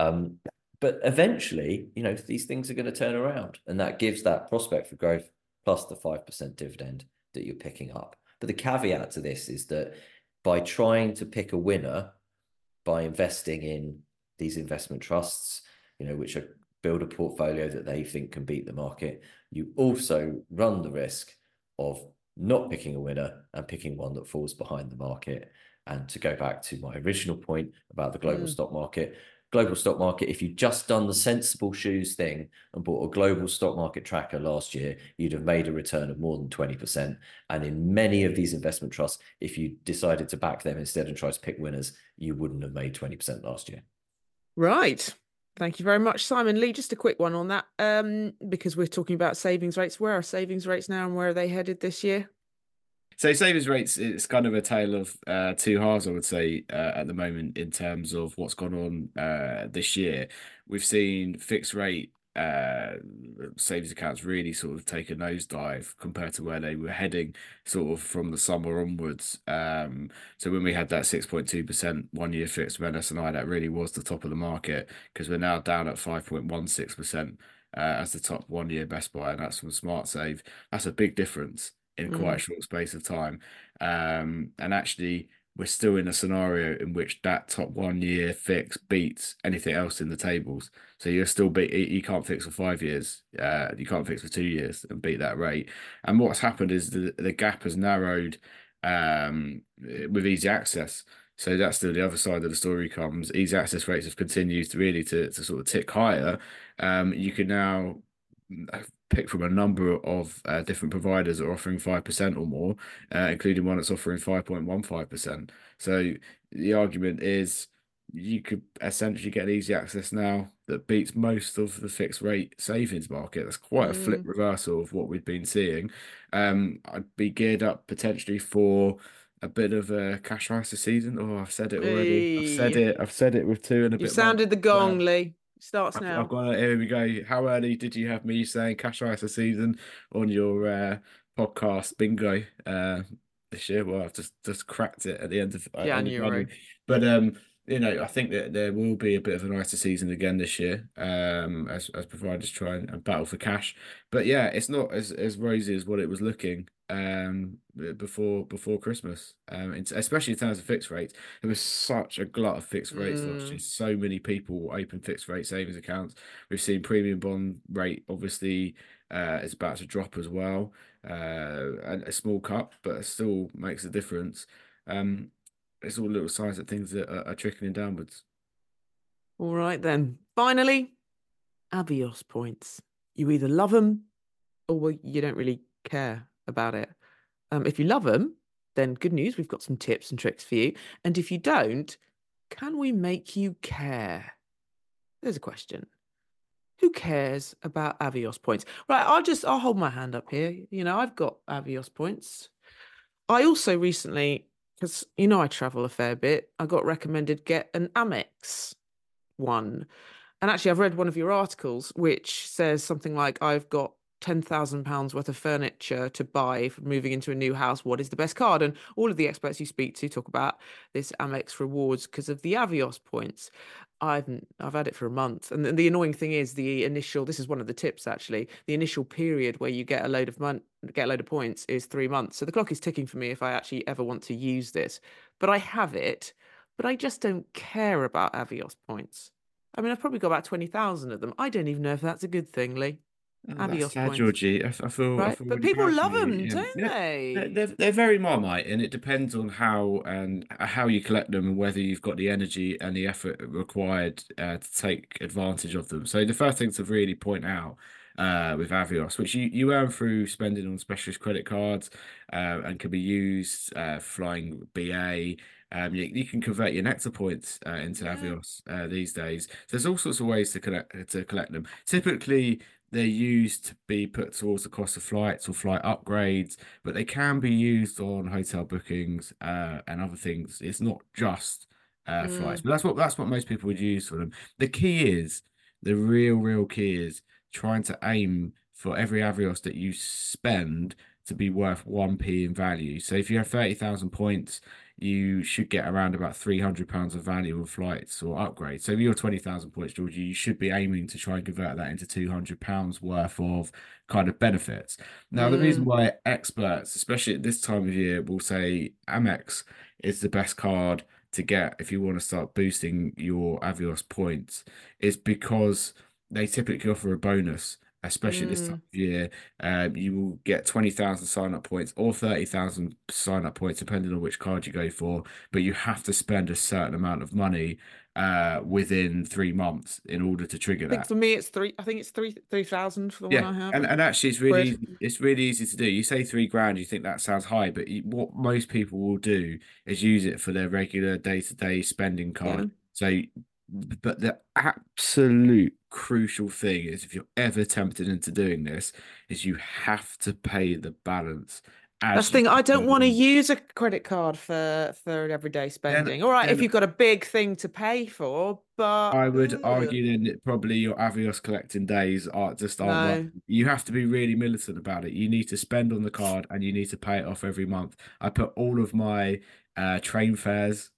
But eventually, these things are going to turn around, and that gives that prospect for growth plus the 5% dividend that you're picking up. But the caveat to this is that by trying to pick a winner, by investing in these investment trusts, which are build a portfolio that they think can beat the market, you also run the risk of not picking a winner and picking one that falls behind the market. And to go back to my original point about the global stock market, if you'd just done the sensible shoes thing and bought a global stock market tracker last year, you'd have made a return of more than 20%. And in many of these investment trusts, if you decided to back them instead and try to pick winners, you wouldn't have made 20% last year. Right. Thank you very much, Simon. Lee, just a quick one on that, because we're talking about savings rates. Where are savings rates now and where are they headed this year? So savings rates, it's kind of a tale of two halves, I would say, at the moment in terms of what's gone on this year. We've seen fixed rate savings accounts really sort of take a nosedive compared to where they were heading sort of from the summer onwards. So when we had that 6.2% 1 year fixed from NS&I, that really was the top of the market, because we're now down at 5.16% as the top 1 year best buy, and that's from SmartSave. That's a big difference in quite a short space of time. And actually, we're still in a scenario in which that top 1 year fix beats anything else in the tables. So you're still you can't fix for 5 years. You can't fix for 2 years and beat that rate. And what's happened is the gap has narrowed with easy access. So that's still the other side of the story comes. Easy access rates have continued to sort of tick higher. You can now pick from a number of different providers that are offering 5% or more, including one that's offering 5.15%. So the argument is you could essentially get easy access now that beats most of the fixed rate savings market. That's quite a flip Mm. reversal of what we've been seeing. I'd be geared up potentially for a bit of a cash ISA season. Oh, I've said it already. I've said Hey, it. I've said it with 2 and a bit you've months. sounded the gong, Lee. Starts I've now. got it. Here we go. How early did you have me saying cash ISA season on your podcast bingo this year? Well, I've just cracked it at the end of January. January. But I think that there will be a bit of an ISA season again this year, as providers try and battle for cash. But yeah, it's not as rosy as what it was looking before Christmas. Especially in terms of fixed rates. There was such a glut of fixed rates last year. Mm. So many people open fixed rate savings accounts. We've seen premium bond rate obviously is about to drop as well, and a small cut, but it still makes a difference. It's all little signs that things are trickling downwards. All right then. Finally, Avios points. You either love them or you don't really care about it. If you love them, then good news, we've got some tips and tricks for you. And if you don't, can we make you care? There's a question. Who cares about Avios points? Right, I'll hold my hand up here. I've got Avios points. I also recently, because I travel a fair bit, I got recommended get an Amex one. And actually, I've read one of your articles, which says something like, I've got £10,000 worth of furniture to buy for moving into a new house. What is the best card? And all of the experts you speak to talk about this Amex rewards because of the Avios points. I've had it for a month. And the annoying thing is this is one of the tips actually, the initial period where you get a load of points is 3 months. So the clock is ticking for me if I actually ever want to use this. But I have it, but I just don't care about Avios points. I mean, I've probably got about 20,000 of them. I don't even know if that's a good thing, Lee. Oh, that's Avios sad, points, Georgie. I right? feel But really people bad for love you. them, Yeah, don't yeah. they? They're very Marmite, and it depends on how you collect them and whether you've got the energy and the effort required to take advantage of them. So the first thing to really point out with Avios, which you earn through spending on specialist credit cards and can be used flying BA. You can convert your Nectar points into Yeah. Avios these days. So there's all sorts of ways to collect them. Typically, they're used to be put towards the cost of flights or flight upgrades, but they can be used on hotel bookings and other things. It's not just flights, Mm. but that's what most people would use for them. The real key is trying to aim for every Avios that you spend to be worth 1p in value. So if you have 30,000 points, you should get around about £300 of value of flights or upgrades. So if you're 20,000 points, Georgie, you should be aiming to try and convert that into £200 worth of kind of benefits. Now, the reason Mm. why experts, especially at this time of year, will say Amex is the best card to get if you want to start boosting your Avios points is because they typically offer a bonus. Especially this time Mm. of year, you will get 20,000 sign-up points or 30,000 sign-up points, depending on which card you go for. But you have to spend a certain amount of money within 3 months in order to trigger I think that. for me it's three. I think it's 3,000 for the one Yeah, I have. and actually, it's really Quid. easy. It's really easy to do. You say 3 grand, you think that sounds high, but what most people will do is use it for their regular day-to-day spending Yeah. card. So, but the absolute crucial thing is, if you're ever tempted into doing this, is you have to pay the balance That's as the you thing. I don't want to go. use a credit card for everyday Then, spending. All right, if then you've got a big thing to pay for, but I would argue then that probably your Avios collecting days aren't worth no. it. You have to be really militant about it. You need to spend on the card and you need to pay it off every month. I put all of my train fares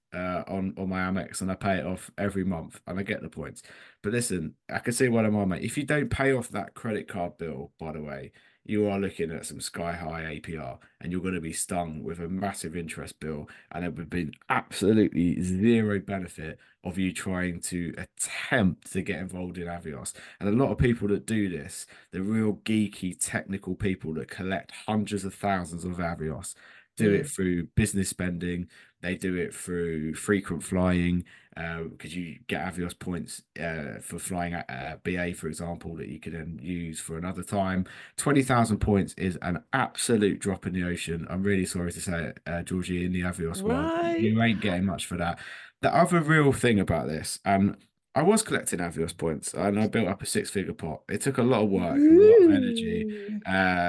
on my Amex and I pay it off every month and I get the points. But listen, I can see what I'm on, mate. If you don't pay off that credit card bill, by the way, you are looking at some sky high APR and you're going to be stung with a massive interest bill, and it would have been absolutely zero benefit of you trying to attempt to get involved in Avios. And a lot of people that do this, the real geeky technical people that collect hundreds of thousands of Avios, do it Mm. through business spending. They do it through frequent flying because you get Avios points for flying BA, for example, that you can then use for another time. 20,000 points is an absolute drop in the ocean. I'm really sorry to say it, Georgie, in the Avios world. Right. You ain't getting much for that. The other real thing about this, and I was collecting Avios points, and I built up a six-figure pot. It took a lot of work and a lot of energy, Ooh.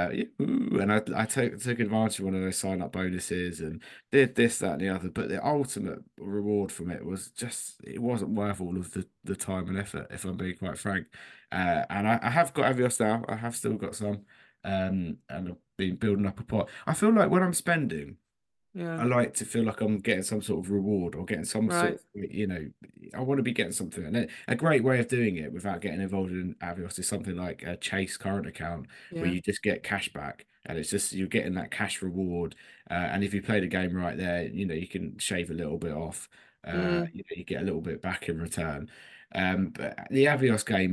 and I took advantage of one of those sign-up bonuses and did this, that, and the other. But the ultimate reward from it was just it wasn't worth all of the time and effort, if I'm being quite frank. And I have got Avios now. I have still got some, and I've been building up a pot. I feel like when I'm spending. Yeah. I like to feel like I'm getting some sort of reward or getting some sort Right. of, I want to be getting something. And a great way of doing it without getting involved in Avios is something like a Chase current account where Yeah. you just get cash back and it's just you're getting that cash reward. And if you play the game right there, you can shave a little bit off. Mm. You get a little bit back in return. But the Avios game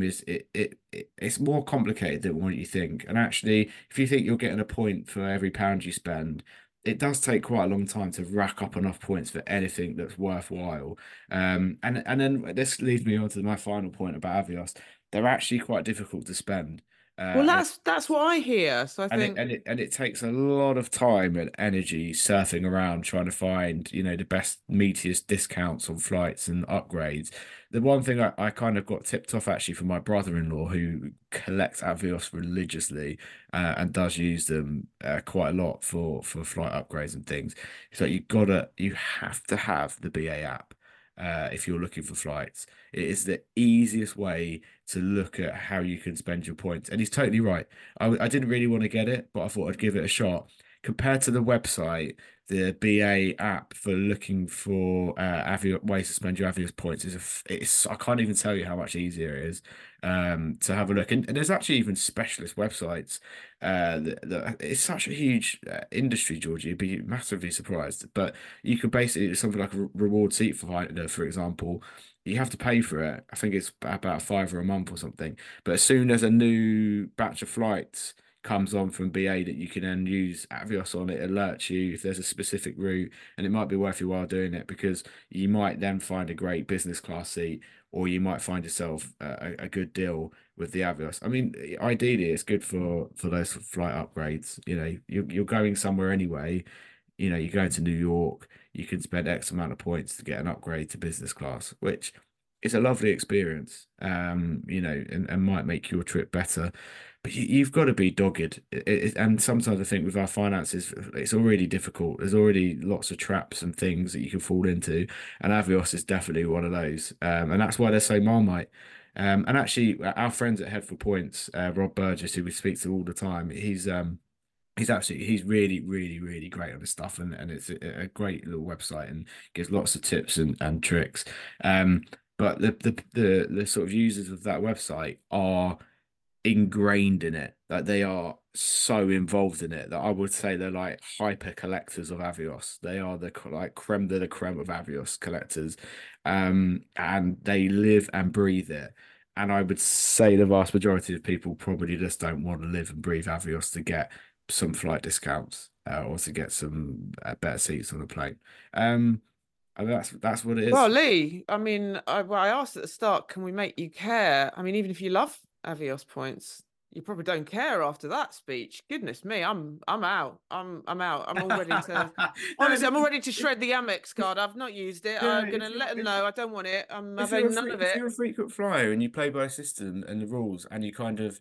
it's more complicated than what you think. And actually, if you think you're getting a point for every pound you spend, it does take quite a long time to rack up enough points for anything that's worthwhile. And then this leads me on to my final point about Avios. They're actually quite difficult to spend. Well, And that's what I hear. So I and it think, and it and it takes a lot of time and energy surfing around trying to find, the best meatiest discounts on flights and upgrades. The one thing I kind of got tipped off actually from my brother-in-law who collects Avios religiously and does use them quite a lot for flight upgrades and things. So you have to have the BA app if you're looking for flights. It is the easiest way to look at how you can spend your points. And he's totally right. I didn't really want to get it, but I thought I'd give it a shot. Compared to the website, the BA app for looking for ways to spend your Avios points it's I can't even tell you how much easier it is to have a look. And there's actually even specialist websites. It's such a huge industry, Georgie. You'd be massively surprised. But you could basically something like a reward seat finder, for example. You have to pay for it. I think it's about £5 a month or something. But as soon as a new batch of flights comes on from BA that you can then use Avios on, it alerts you if there's a specific route, and it might be worth your while doing it because you might then find a great business class seat, or you might find yourself a good deal with the Avios. I mean, ideally, it's good for those flight upgrades. You're going somewhere anyway. You're going to New York, you can spend X amount of points to get an upgrade to business class, which is a lovely experience, and might make your trip better. But you've got to be dogged. And sometimes I think with our finances, it's already difficult. There's already lots of traps and things that you can fall into. And Avios is definitely one of those. And that's why they're so Marmite. And actually, our friends at Head for Points, Rob Burgess, who we speak to all the time, he's really, really, really great on this stuff, and it's a great little website and gives lots of tips and tricks. But the sort of users of that website are ingrained in it, that they are so involved in it that I would say they're like hyper collectors of Avios. They are the like creme de la creme of Avios collectors, and they live and breathe it. And I would say the vast majority of people probably just don't want to live and breathe Avios to get some flight discounts or to get some better seats on the plane. And that's what it well, is. Lee, I mean, I asked at the start, can we make you care? I mean, even if you love Avios points, you probably don't care after that speech. Goodness me, I'm out. I'm out. I'm all ready to. No, Honestly, I'm all ready to shred the Amex card. I've not used it. no, I'm gonna let them know I don't want it. I'm having none of if it. you're a frequent flyer and you play by a system and the rules and you kind of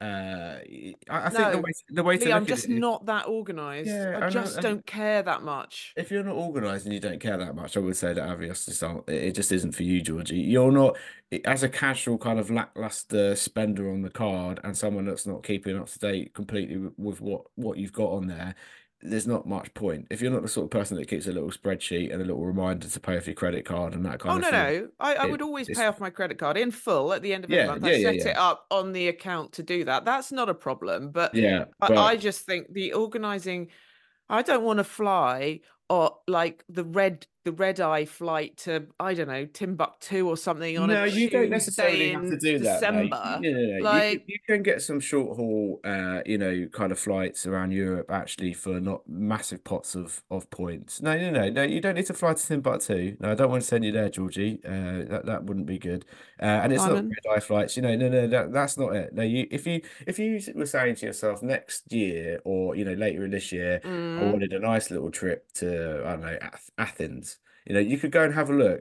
I think No, the way to Lee, I'm look at just it is not that organized. yeah, I I know. just And don't care that much. if you're not organized and you don't care that much, I would say that Avios just aren't, it just isn't for you, Georgie. You're not as a casual kind of lackluster spender on the card and someone that's not keeping up to date completely with what you've got on there. There's not much point. If you're not the sort of person that keeps a little spreadsheet and a little reminder to pay off your credit card and that Oh kind of no, thing, no. I would always it's pay off my credit card in full at the end of every yeah, month. I yeah, yeah, set yeah, it up on the account to do that. That's not a problem. But yeah. I But just think the organizing, I don't want to fly or like the red eye flight to, I don't know, Timbuktu or something on a no, you don't necessarily Tuesday have to in do that though. December. No. Like, You can get some short haul, kind of flights around Europe actually for not massive pots of points. No. You don't need to fly to Timbuktu. No, I don't want to send you there, Georgie. That wouldn't be good. And it's not Simon. red eye flights. No. That's not it. No, if you were saying to yourself next year or later in this year, I Mm, wanted a nice little trip to I don't know Athens. You could go and have a look.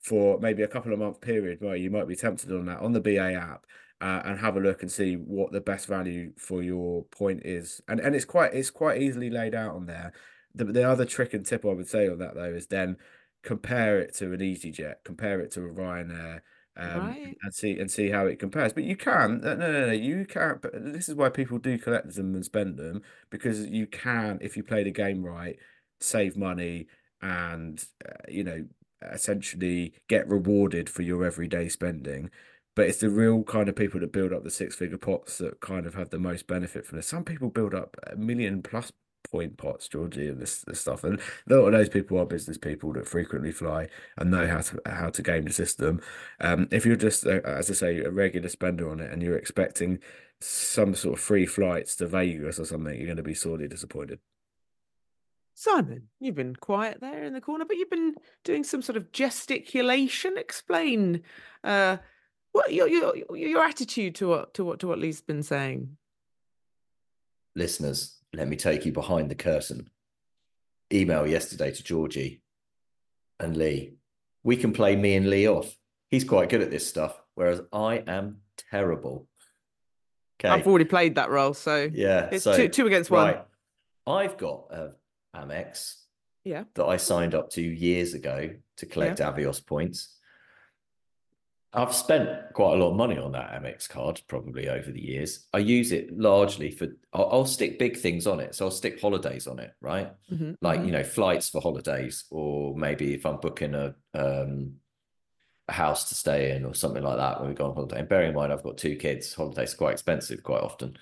for maybe a couple of month period where you might be tempted on that on the BA app, and have a look and see what the best value for your point is. And it's quite easily laid out on there. The other trick and tip I would say on that though is then compare it to an EasyJet, compare it to a Ryanair, Right. and see how it compares. But you can no, you can't. But this is why people do collect them and spend them, because you can, if you play the game right, save money and essentially get rewarded for your everyday spending. But it's the real kind of people that build up the six-figure pots that kind of have the most benefit from this. Some people build up 1 million+ point pots, Georgie, and this stuff. And a lot of those people are business people that frequently fly and know how to game the system. If you're just, as I say, a regular spender on it, and you're expecting some sort of free flights to Vegas or something, you're going to be sorely disappointed. Simon, you've been quiet there in the corner, but you've been doing some sort of gesticulation. Explain what your attitude to what Lee's been saying. Listeners, let me take you behind the curtain. Email yesterday to Georgie and Lee. We can play me and Lee off. He's quite good at this stuff, whereas I am terrible. Okay. I've already played that role, so yeah, it's two against one. I've got Amex, that I signed up to years ago to collect Avios points. I've spent quite a lot of money on that Amex card probably over the years. I use it largely for, I'll stick big things on it. So I'll stick holidays on it, right? Flights for holidays, or maybe if I'm booking a house to stay in or something like that when we go on holiday. And bearing in mind, I've got 2 kids, holidays are quite expensive quite often.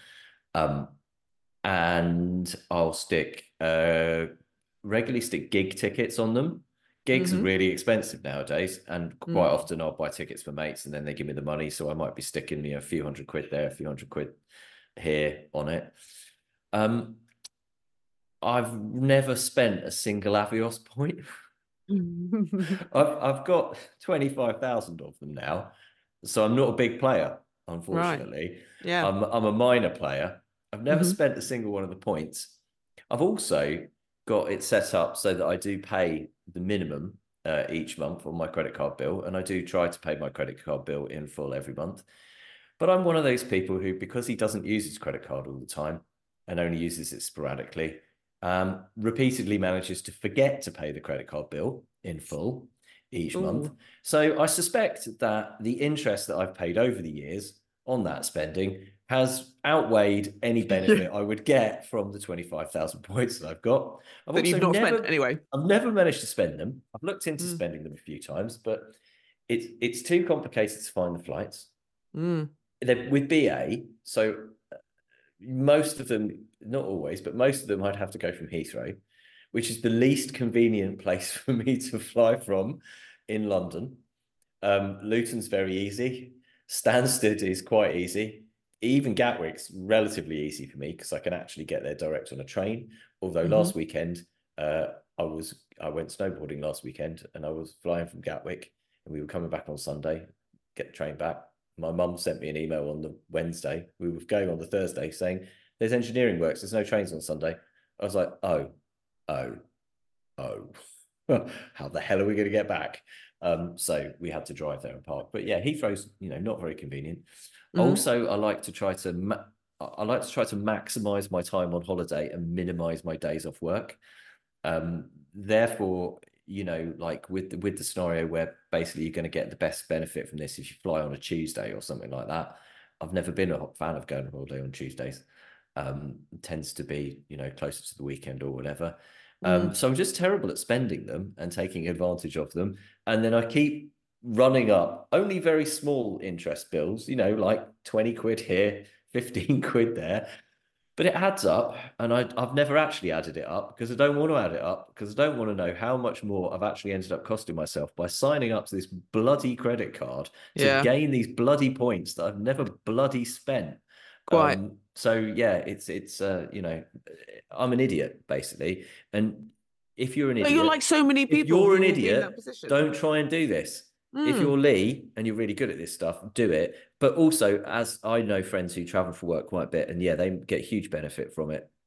And I'll regularly stick gig tickets on them. Gigs are really expensive nowadays, and quite often I'll buy tickets for mates and then they give me the money. So I might be sticking a few £100 there, a few £100 here on it. I've never spent a single Avios point. I've got 25,000 of them now, so I'm not a big player, unfortunately. Right. Yeah, I'm a minor player. I've never spent a single one of the points. I've also got it set up so that I do pay the minimum each month on my credit card bill, and I do try to pay my credit card bill in full every month. But I'm one of those people who, because he doesn't use his credit card all the time and only uses it sporadically, repeatedly manages to forget to pay the credit card bill in full each month. So I suspect that the interest that I've paid over the years on that spending has outweighed any benefit I would get from the 25,000 points that I've got. That you've not spent anyway. I've never managed to spend them. I've looked into spending them a few times, but it's too complicated to find the flights. They're with BA, so most of them, not always, but most of them I'd have to go from Heathrow, which is the least convenient place for me to fly from in London. Luton's very easy. Stansted is quite easy. Even Gatwick's relatively easy for me because I can actually get there direct on a train. Although last weekend, I went snowboarding last weekend and I was flying from Gatwick and we were coming back on Sunday, get the train back. My mum sent me an email on the Wednesday. We were going on the Thursday saying, there's engineering works. There's no trains on Sunday. I was like, oh. How the hell are we going to get back? So we had to drive there and park. But yeah, Heathrow's, not very convenient. Also, I like to try to maximize my time on holiday and minimize my days off work. Therefore, like with the scenario where basically you're going to get the best benefit from this if you fly on a Tuesday or something like that. I've never been a fan of going on holiday on Tuesdays. Tends to be, closer to the weekend or whatever. So I'm just terrible at spending them and taking advantage of them. And then I keep running up only very small interest bills, like 20 quid here, 15 quid there. But it adds up, and I've never actually added it up because I don't want to add it up because I don't want to know how much more I've actually ended up costing myself by signing up to this bloody credit card to gain these bloody points that I've never bloody spent. Quite. So yeah, it's I'm an idiot basically, and if you're an idiot, you're like so many people. If you're an idiot, don't try and do this. If you're Lee and you're really good at this stuff, do it. But also, as I know friends who travel for work quite a bit, and yeah, they get huge benefit from it.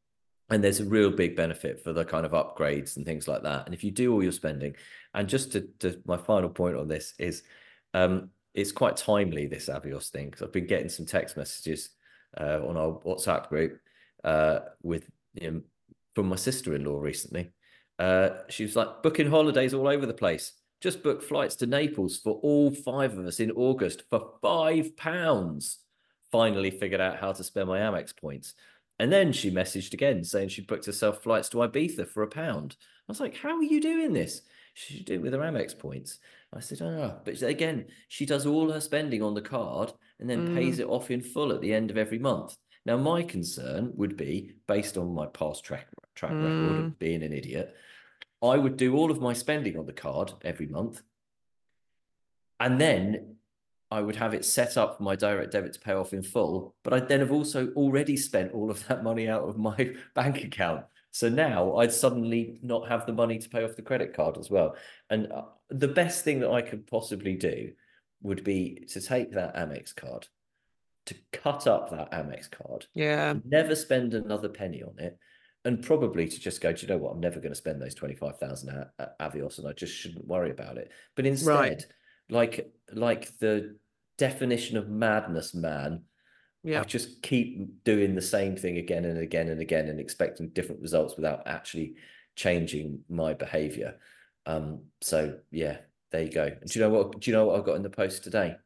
And there's a real big benefit for the kind of upgrades and things like that. And if you do all your spending, and just to my final point on this is, it's quite timely, this Avios thing, because I've been getting some text messages on our WhatsApp group with from my sister-in-law recently. She was like, booking holidays all over the place. Just booked flights to Naples for all 5 of us in August for £5. Finally figured out how to spend my Amex points. And then she messaged again saying she booked herself flights to Ibiza for £1. I was like, how are you doing this? She should do it with her Amex points. I said, oh, but again, she does all her spending on the card and then pays it off in full at the end of every month. Now, my concern would be, based on my past track record of being an idiot, I would do all of my spending on the card every month, and then I would have it set up for my direct debit to pay off in full, but I'd then have also already spent all of that money out of my bank account. So now I'd suddenly not have the money to pay off the credit card as well. And the best thing that I could possibly do would be to take that Amex card, to cut up that Amex card, never spend another penny on it, and probably to just go, do you know what? I'm never going to spend those 25,000 Avios, and I just shouldn't worry about it. But instead, like the definition of madness, man, I just keep doing the same thing again and again and again and expecting different results without actually changing my behavior. So yeah, there you go. Do you know what I got in the post today?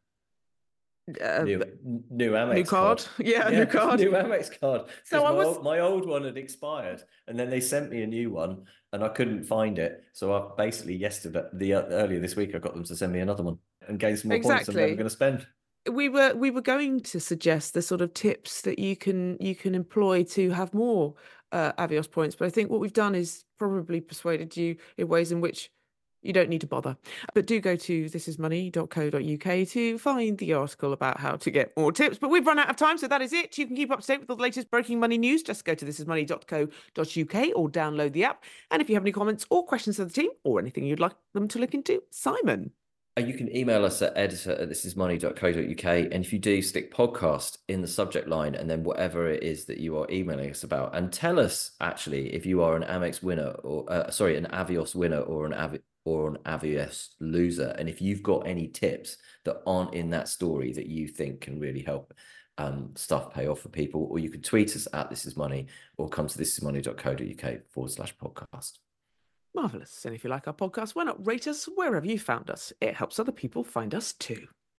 New Amex card. New card. New Amex card. So my old one had expired, and then they sent me a new one, and I couldn't find it. So I basically earlier this week, I got them to send me another one and gain some more points I'm never going to spend. We were going to suggest the sort of tips that you can employ to have more Avios points, but I think what we've done is probably persuaded you in ways in which you don't need to bother. But do go to thisismoney.co.uk to find the article about how to get more tips. But we've run out of time, so that is it. You can keep up to date with all the latest breaking money news. Just go to thisismoney.co.uk or download the app. And if you have any comments or questions for the team or anything you'd like them to look into, Simon. You can email us at editor@thisismoney.co.uk, and if you do, stick podcast in the subject line and then whatever it is that you are emailing us about, and tell us actually if you are an Amex winner or an Avios winner or an Avios loser, and if you've got any tips that aren't in that story that you think can really help stuff pay off for people, or you can tweet us at thisismoney or come to thisismoney.co.uk/podcast. Marvellous. And if you like our podcast, why not rate us wherever you found us? It helps other people find us too.